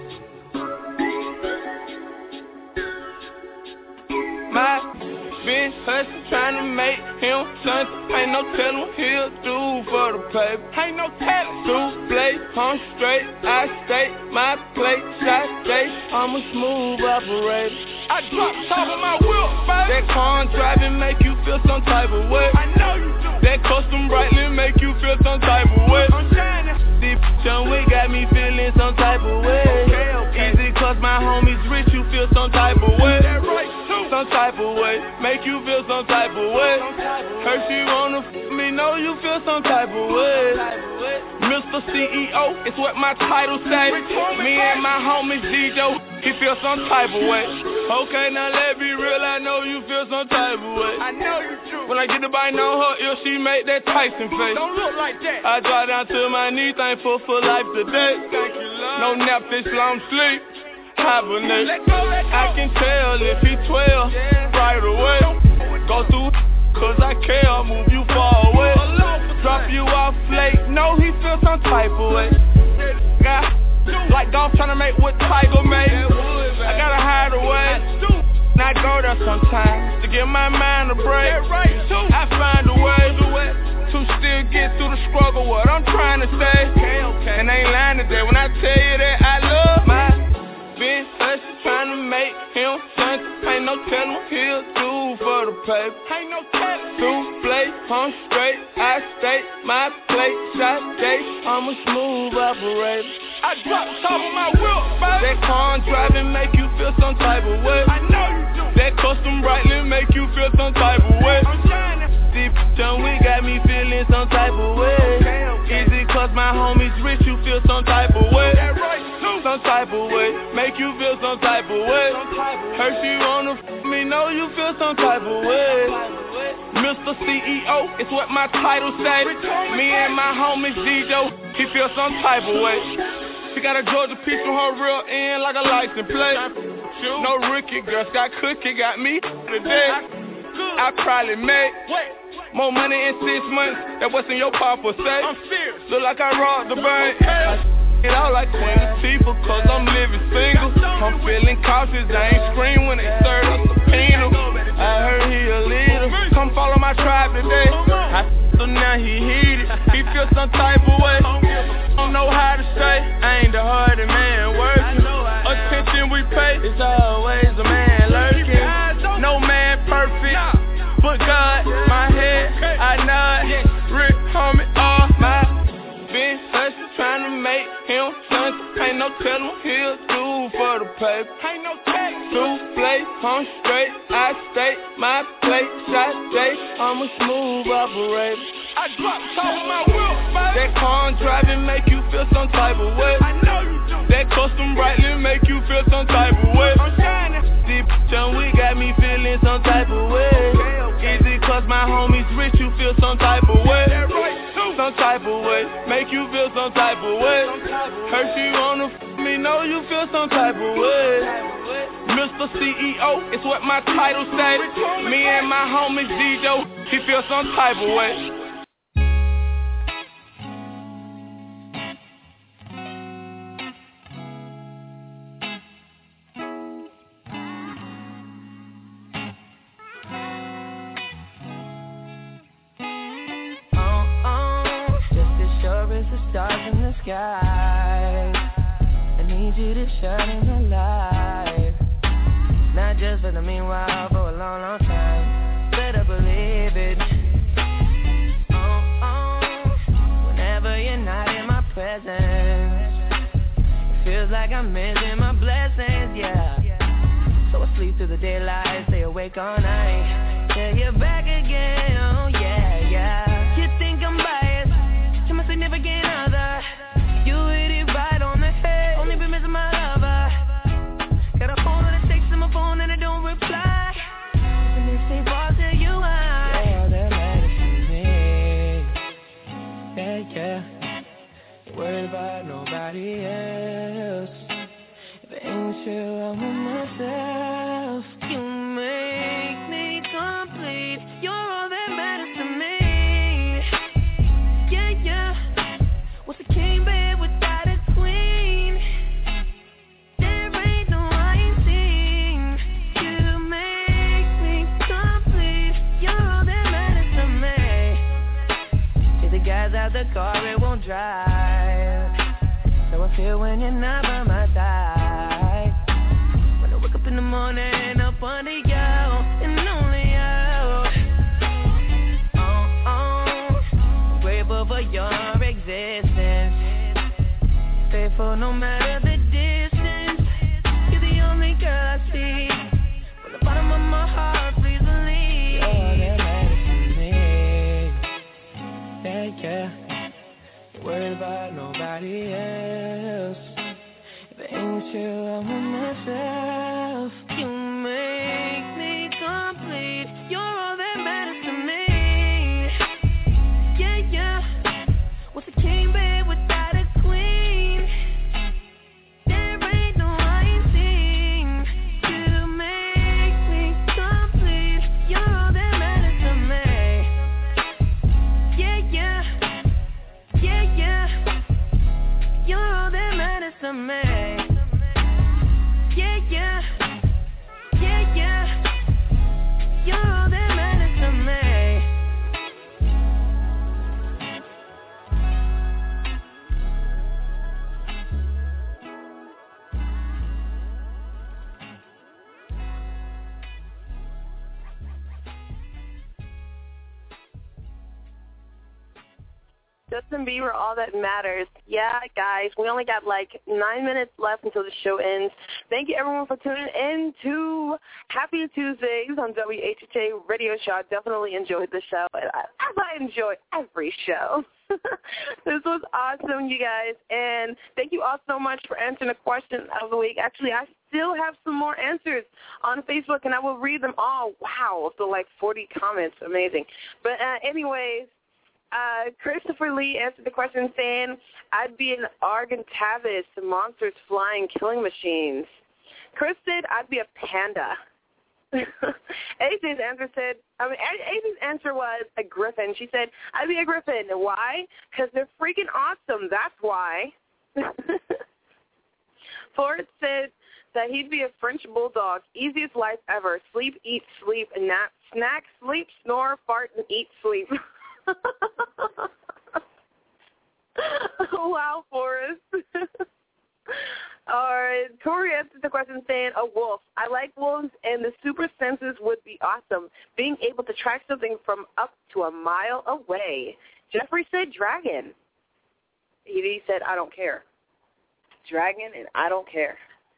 [SPEAKER 11] My bitch hustle trying to make him something. Ain't no telling what he'll do for the paper. Ain't no telling. Souffle, I'm straight, I stay, my plate, shot stay. I'm a smooth operator. I drop top of my wheel, baby. That car I'm driving make you feel some type of way. I know you do. That custom brightly make you feel some type of way. I'm shining. Deep John we got me feeling some type of way. Okay, okay. Easy cause my homies rich, you feel some type of way. That right too. Some type of way, make you feel some type of way. Heard she wanna f me, know you feel some type of way. Mister C E O, it's what my title say. Me and my homies D J, he feel some type of way. Okay, now let me real, I know you feel some type of way. I know you do. When I get the bite on her ear, she make that Tyson face. Don't look like that. I drop down to my knees, thankful for life today. Thank you, love. No nap, this long sleep. Hibernate. Let go, let go. I can tell if he twelve, yeah. Right away. Go through, cause I care, I'll move you far away. Drop you off late, know he feel some type of way. Got like golf tryna make what Tiger made. I gotta hide away. Not go there sometimes to give my mind a break. I find a way to still get through the struggle. What I'm trying to say, and ain't lying today when I tell you that I love my bitch. Hustle trying to make him something. Ain't no telling what he'll do for the paper. Ain't no telling. Souffle, I'm straight, I stay, my plate, shot day. I'm a smooth operator. I drop top of my wheel, baby. That car I'm driving make you feel some type of way. I know you do. That custom brightly make you feel some type of way. I'm shining. Deep John we got me feeling some type of way. Okay, okay. Easy cause my homies rich, you feel some type of way. That right too. Some type of way, make you feel some type of way. Heard she wanna f me, know you feel some type of way. Mister C E O, it's what my title say. Me and my homies D J, he feel some type of way. She got a Georgia piece from her real end like a license plate. No rookie, girl, Scott Cookie got me today. I probably made more money in six months than what's in your papa say. I'm serious. Look like I robbed the bank. It all like Queen Latifah, cause I'm living single. I'm feeling cautious, I ain't scream when they serve a subpoena. I heard he a leader, come follow my tribe today. I so now he heated, he feel some type of way. Don't know how to say, I ain't the hardest man working. Attention we pay, it's always a man lurking. No man perfect, but God, my head, I nod. Rick, homie, all my bitch, hustle trying to make him something. Ain't no telling what he'll do for the paper. Ain't no telling. Souffle, I'm straight, I stay, my plate, shot day. I'm a smooth operator. I drop top of my wheel, baby. That car I'm driving make you feel some type of way. I know you do. That custom brightly make you feel some type of way. I'm shining. Deep John we got me feeling some type of way. Okay, okay. Easy cause my homies rich, you feel some type of way. That right too. Some type of way, make you feel some type of way. Heard she wanna f me, know you feel some type of way. Mister C E O, it's what my title say. Me and my homies D J, he feel some type of way.
[SPEAKER 5] Stars in the sky, I need you to shine in my life. Not just for the meanwhile, for a long, long time. Better believe it. Oh, oh. Whenever you're not in my presence, it feels like I'm missing my blessings, yeah. So I sleep through the daylight, stay awake all night, till you're back again, oh yeah, yeah. You think I'm biased to my significant other? You hit it right on the head. Only been missing my lover. Got a phone that takes in my phone and I don't reply. And if they fall to you, I you're all that matters to me. Yeah, yeah. Ain't worried about nobody else. If it ain't true, I'm with myself. You make me complete. You're all that matters to me. Yeah, yeah.
[SPEAKER 7] What's a king bed without a queen? There ain't no hiding thing. You make me complete. You're all that matters to me. Take the gas out the car, it won't drive. So I feel when you're not by my side. When I wake up in the morning, up under you and only you. For your existence, faithful no matter the distance. You're the only girl I see. From the bottom of my heart, please believe you're all that matters to me. Yeah, yeah. Don't worry about nobody else. If it ain't with you, I'm with myself. You make me complete. You're all that matters to me. Yeah, yeah. What's a king bed without a queen? There ain't no hiding thing. You make me complete. You're all that matters to me. Yeah, yeah. Yeah, yeah. You're all that matters to me. Yeah, yeah. Yeah, yeah. You're all that matters to me.
[SPEAKER 2] Justin Bieber, All That Matters. Yeah, guys, we only got like nine minutes left until the show ends. Thank you, everyone, for tuning in to Happy Tuesdays on W H H A Radio Show. I definitely enjoyed the show, as I enjoy every show. This was awesome, you guys, and thank you all so much for answering the question of the week. Actually, I still have some more answers on Facebook, and I will read them all. Wow, so like forty comments. Amazing. But uh, anyways, Uh, Christopher Lee answered the question saying, I'd be an Argentavis, monsters flying killing machines. Chris said, I'd be a panda. A J's answer said, I mean, A J's answer was a griffin. She said, I'd be a griffin. Why? Because they're freaking awesome. That's why. Ford said that he'd be a French bulldog. Easiest life ever. Sleep, eat, sleep, and nap, snack, sleep, snore, fart, and eat, sleep. Wow, Forrest. All right, Corey answered the question saying, a wolf. I like wolves, and the super senses would be awesome. Being able to track something from up to a mile away. Jeffrey said dragon. He said, I don't care. Dragon, and I don't care.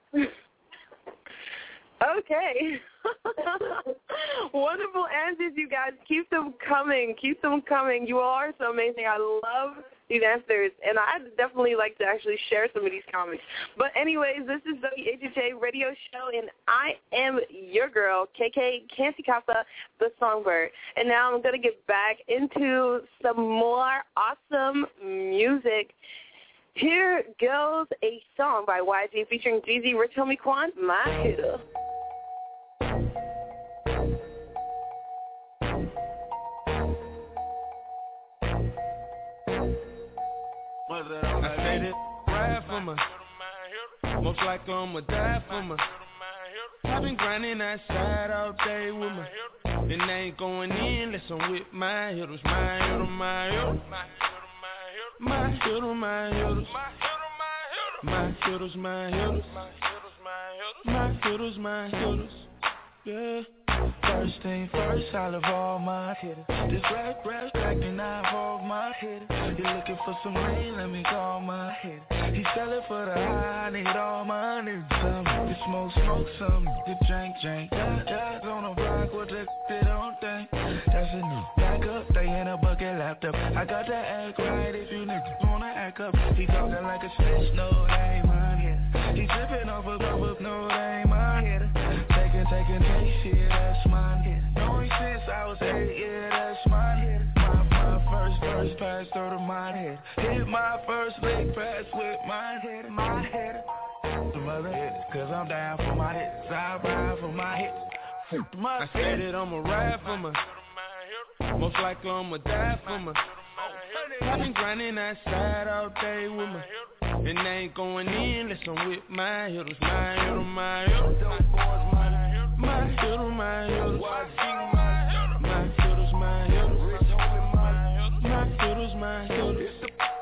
[SPEAKER 2] Okay. Wonderful answers, you guys. Keep them coming. Keep them coming. You all are so amazing. I love these answers, and I'd definitely like to actually share some of these comments. But anyways, this is W H H A Radio Show, and I am your girl, K K Cancy Casa, the Songbird. And now I'm going to get back into some more awesome music. Here goes a song by Y G featuring Jeezy, Rich Homie Quan, My Hill.
[SPEAKER 11] I said it, ride for me. Most like I'ma die for me. I've been grinding outside all day with me. And I ain't going in unless I'm with my hitters, my hitters, my hitters. My hitters, my hitters. My hitters, my hitters. My hitters, my hitters. Yeah. First thing first, I'll evolve my hitter. This rap, rap, tracking, I evolve my hitter. You looking for some rain, let me call my hitter. He sellin' for the high, I need all my niggas. Some, you smoke, smoke some, you drink, drink. Yeah, yeah, on a block with the they don't think. That's a new back up, they in a bucket laptop. I got to act right if you niggas wanna act up. He talking like a snitch, no, that ain't mine hitter. He tripping off a cup, no, that ain't mine hitter. Taking, taking, take shit, that's mine hitter. Knowing since I was eight, yeah, that's mine hitter. My, my first verse pass through the mine hitter. Hit my first leg pass with mine hitter, my hitter. Some other hitters, cause I'm down for my hits. I ride for my hits. I said it, I'ma ride for my. Most likely I'ma die for my.
[SPEAKER 8] I've been grinding outside all day with my, and I ain't going in unless I'm with my hitters, my hitter, my hitter, my hitter, my hitter, my hitters, my hitters, my hitters, my hitters.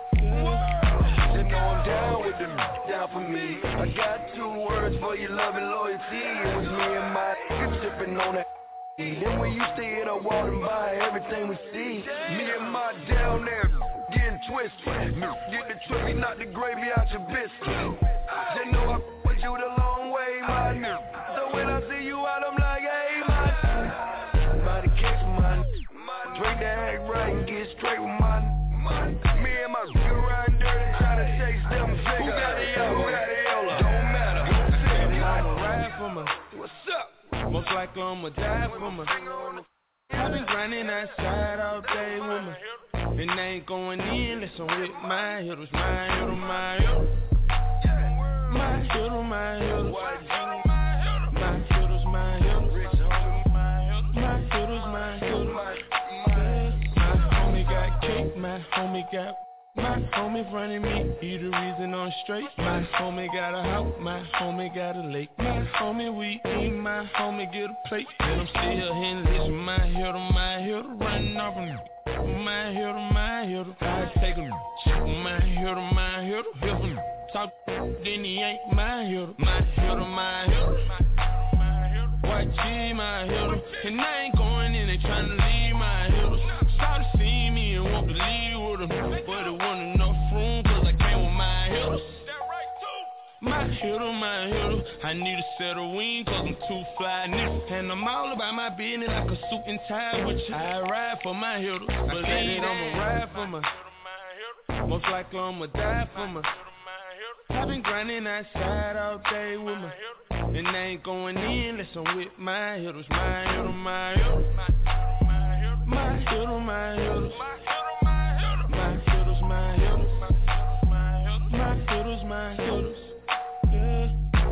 [SPEAKER 11] They know I'm down with them, down for me. I got two words for your love and loyalty. It was me and my niggas sipping on that. Then we used to hit a wall and buy everything we see. Me and my down there getting twisted. Get the trippy, not the gravy out your biscuit. They know I put you the long way, my nigga. So when I see you out, I'm like, hey, my body catch my drink that act right and get straight with my me and my girl riding dirty, trying to chase them figures. Who got the yellow? Who got the yellow? Don't matter.
[SPEAKER 8] I'ma ride for my.
[SPEAKER 11] What's up?
[SPEAKER 8] Most likely I'ma die for my. I've been grinding outside all day with my, and I ain't going in unless I'm with my hitters, my hitter, my hitter, my hitter, my hitter, my hitters, my hitters, my hitters, my hitters. My homie got cake, my homie got. My homie running me, he the reason I'm straight. My homie got a house, my homie got a lake. My homie we eat, my homie get a plate. And I'm still hitting this, my hitter, my hitter, running off of me. My hitter, my hitter, I take him. My hitter, my hitter, hit him. Talk, then he ain't my hitter. My hitter, my hitter, Y G, my hitter. And I ain't going in and trying to leave my hitters. Saw to see me and want to leave with them. But it wasn't enough room cause I came with my hitters. My hitter, my hitter, I need a set of wings cause I'm too fly nigga. And I'm all about my business like a suit and tie with you. I ride for my hitters, believe I'ma ride for my. Most likely I'ma die for my. I've been grinding outside all day with my, and I ain't going in unless I'm with my hitters, my hitter, my hitter, my hitter, my hitters, my hitters, my hitters, my hitters, my hitters, yeah.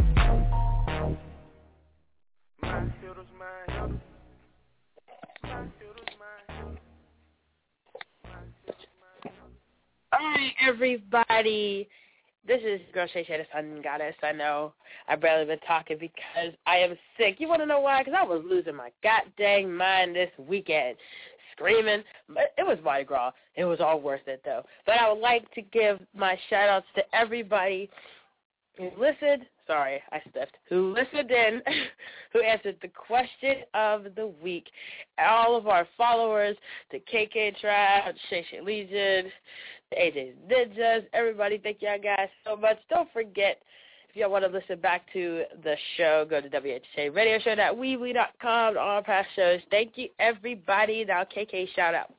[SPEAKER 8] My hitters, my hitters, my hitters, my hitters.
[SPEAKER 13] All right, everybody. This is Girl Shay Shay, the Sun Goddess. I know I've barely been talking because I am sick. You want to know why? Because I was losing my goddamn mind this weekend, screaming. But it was Mardi Gras. It was all worth it, though. But I would like to give my shout-outs to everybody who listened. Sorry, I sniffed. Who listened in, who answered the question of the week. All of our followers, the K K Tribe, Shay Shay Legion, the A J's Ninjas, everybody, thank y'all guys so much. Don't forget, if y'all want to listen back to the show, go to W H J radio show dot weebly dot com to all our past shows. Thank you, everybody. Now, K K shout-outs.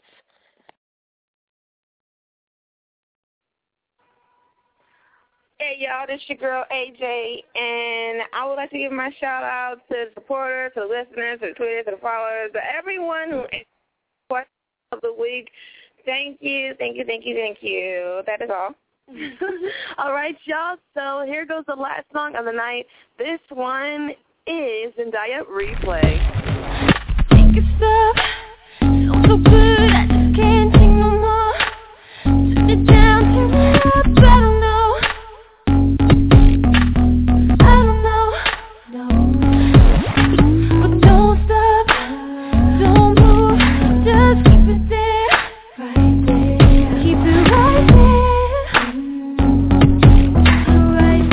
[SPEAKER 19] Hey, y'all, this is your girl, A J, and I would like to give my shout-out to the supporters, to the listeners, to the tweeters, to the followers, to everyone who answered the question of the week. Thank you, thank you, thank you, thank you. That is all.
[SPEAKER 2] All right, y'all, so here goes the last song of the night. This one is Zendaya, Replay.
[SPEAKER 15] Think it's love, so, so good, I just can't take no more. Turn it down, turn it up, I don't know. I don't know, no. But don't stop, don't move, just keep it there, right there. Keep it right there, right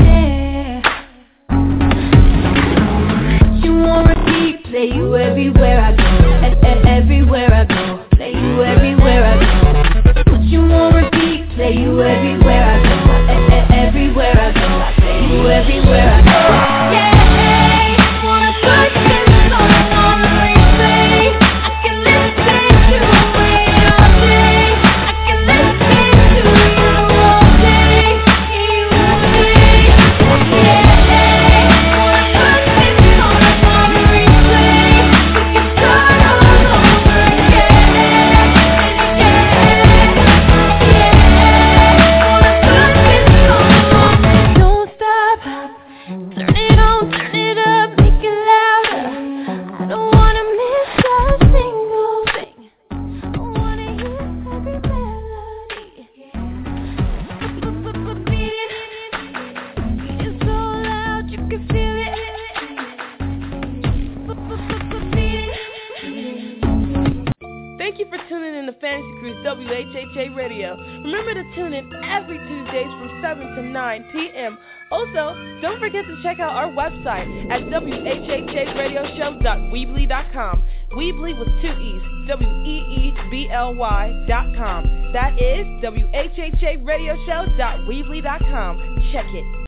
[SPEAKER 15] there. You want repeat, play you everywhere I go. Everywhere I go, play you everywhere I go. Put you on repeat, play you everywhere I go. Everywhere I go, play you everywhere I go. Yeah, wanna put this song on replay. I can listen to it all day. I can listen to you all day, you all day. Yeah, wanna put this song on replay. We can start all over again, yeah, yeah. Wanna put this song on. Don't stop,
[SPEAKER 2] Thank you for tuning in to Fantasy Cruise W H H A Radio. Remember to tune in every Tuesdays from seven to nine p.m. Also, don't forget to check out our website at W H H A radio show dot weebly dot com. Weebly with two E's, W E E B L Y dot com. That is W H H A radio show dot weebly dot com. Check it.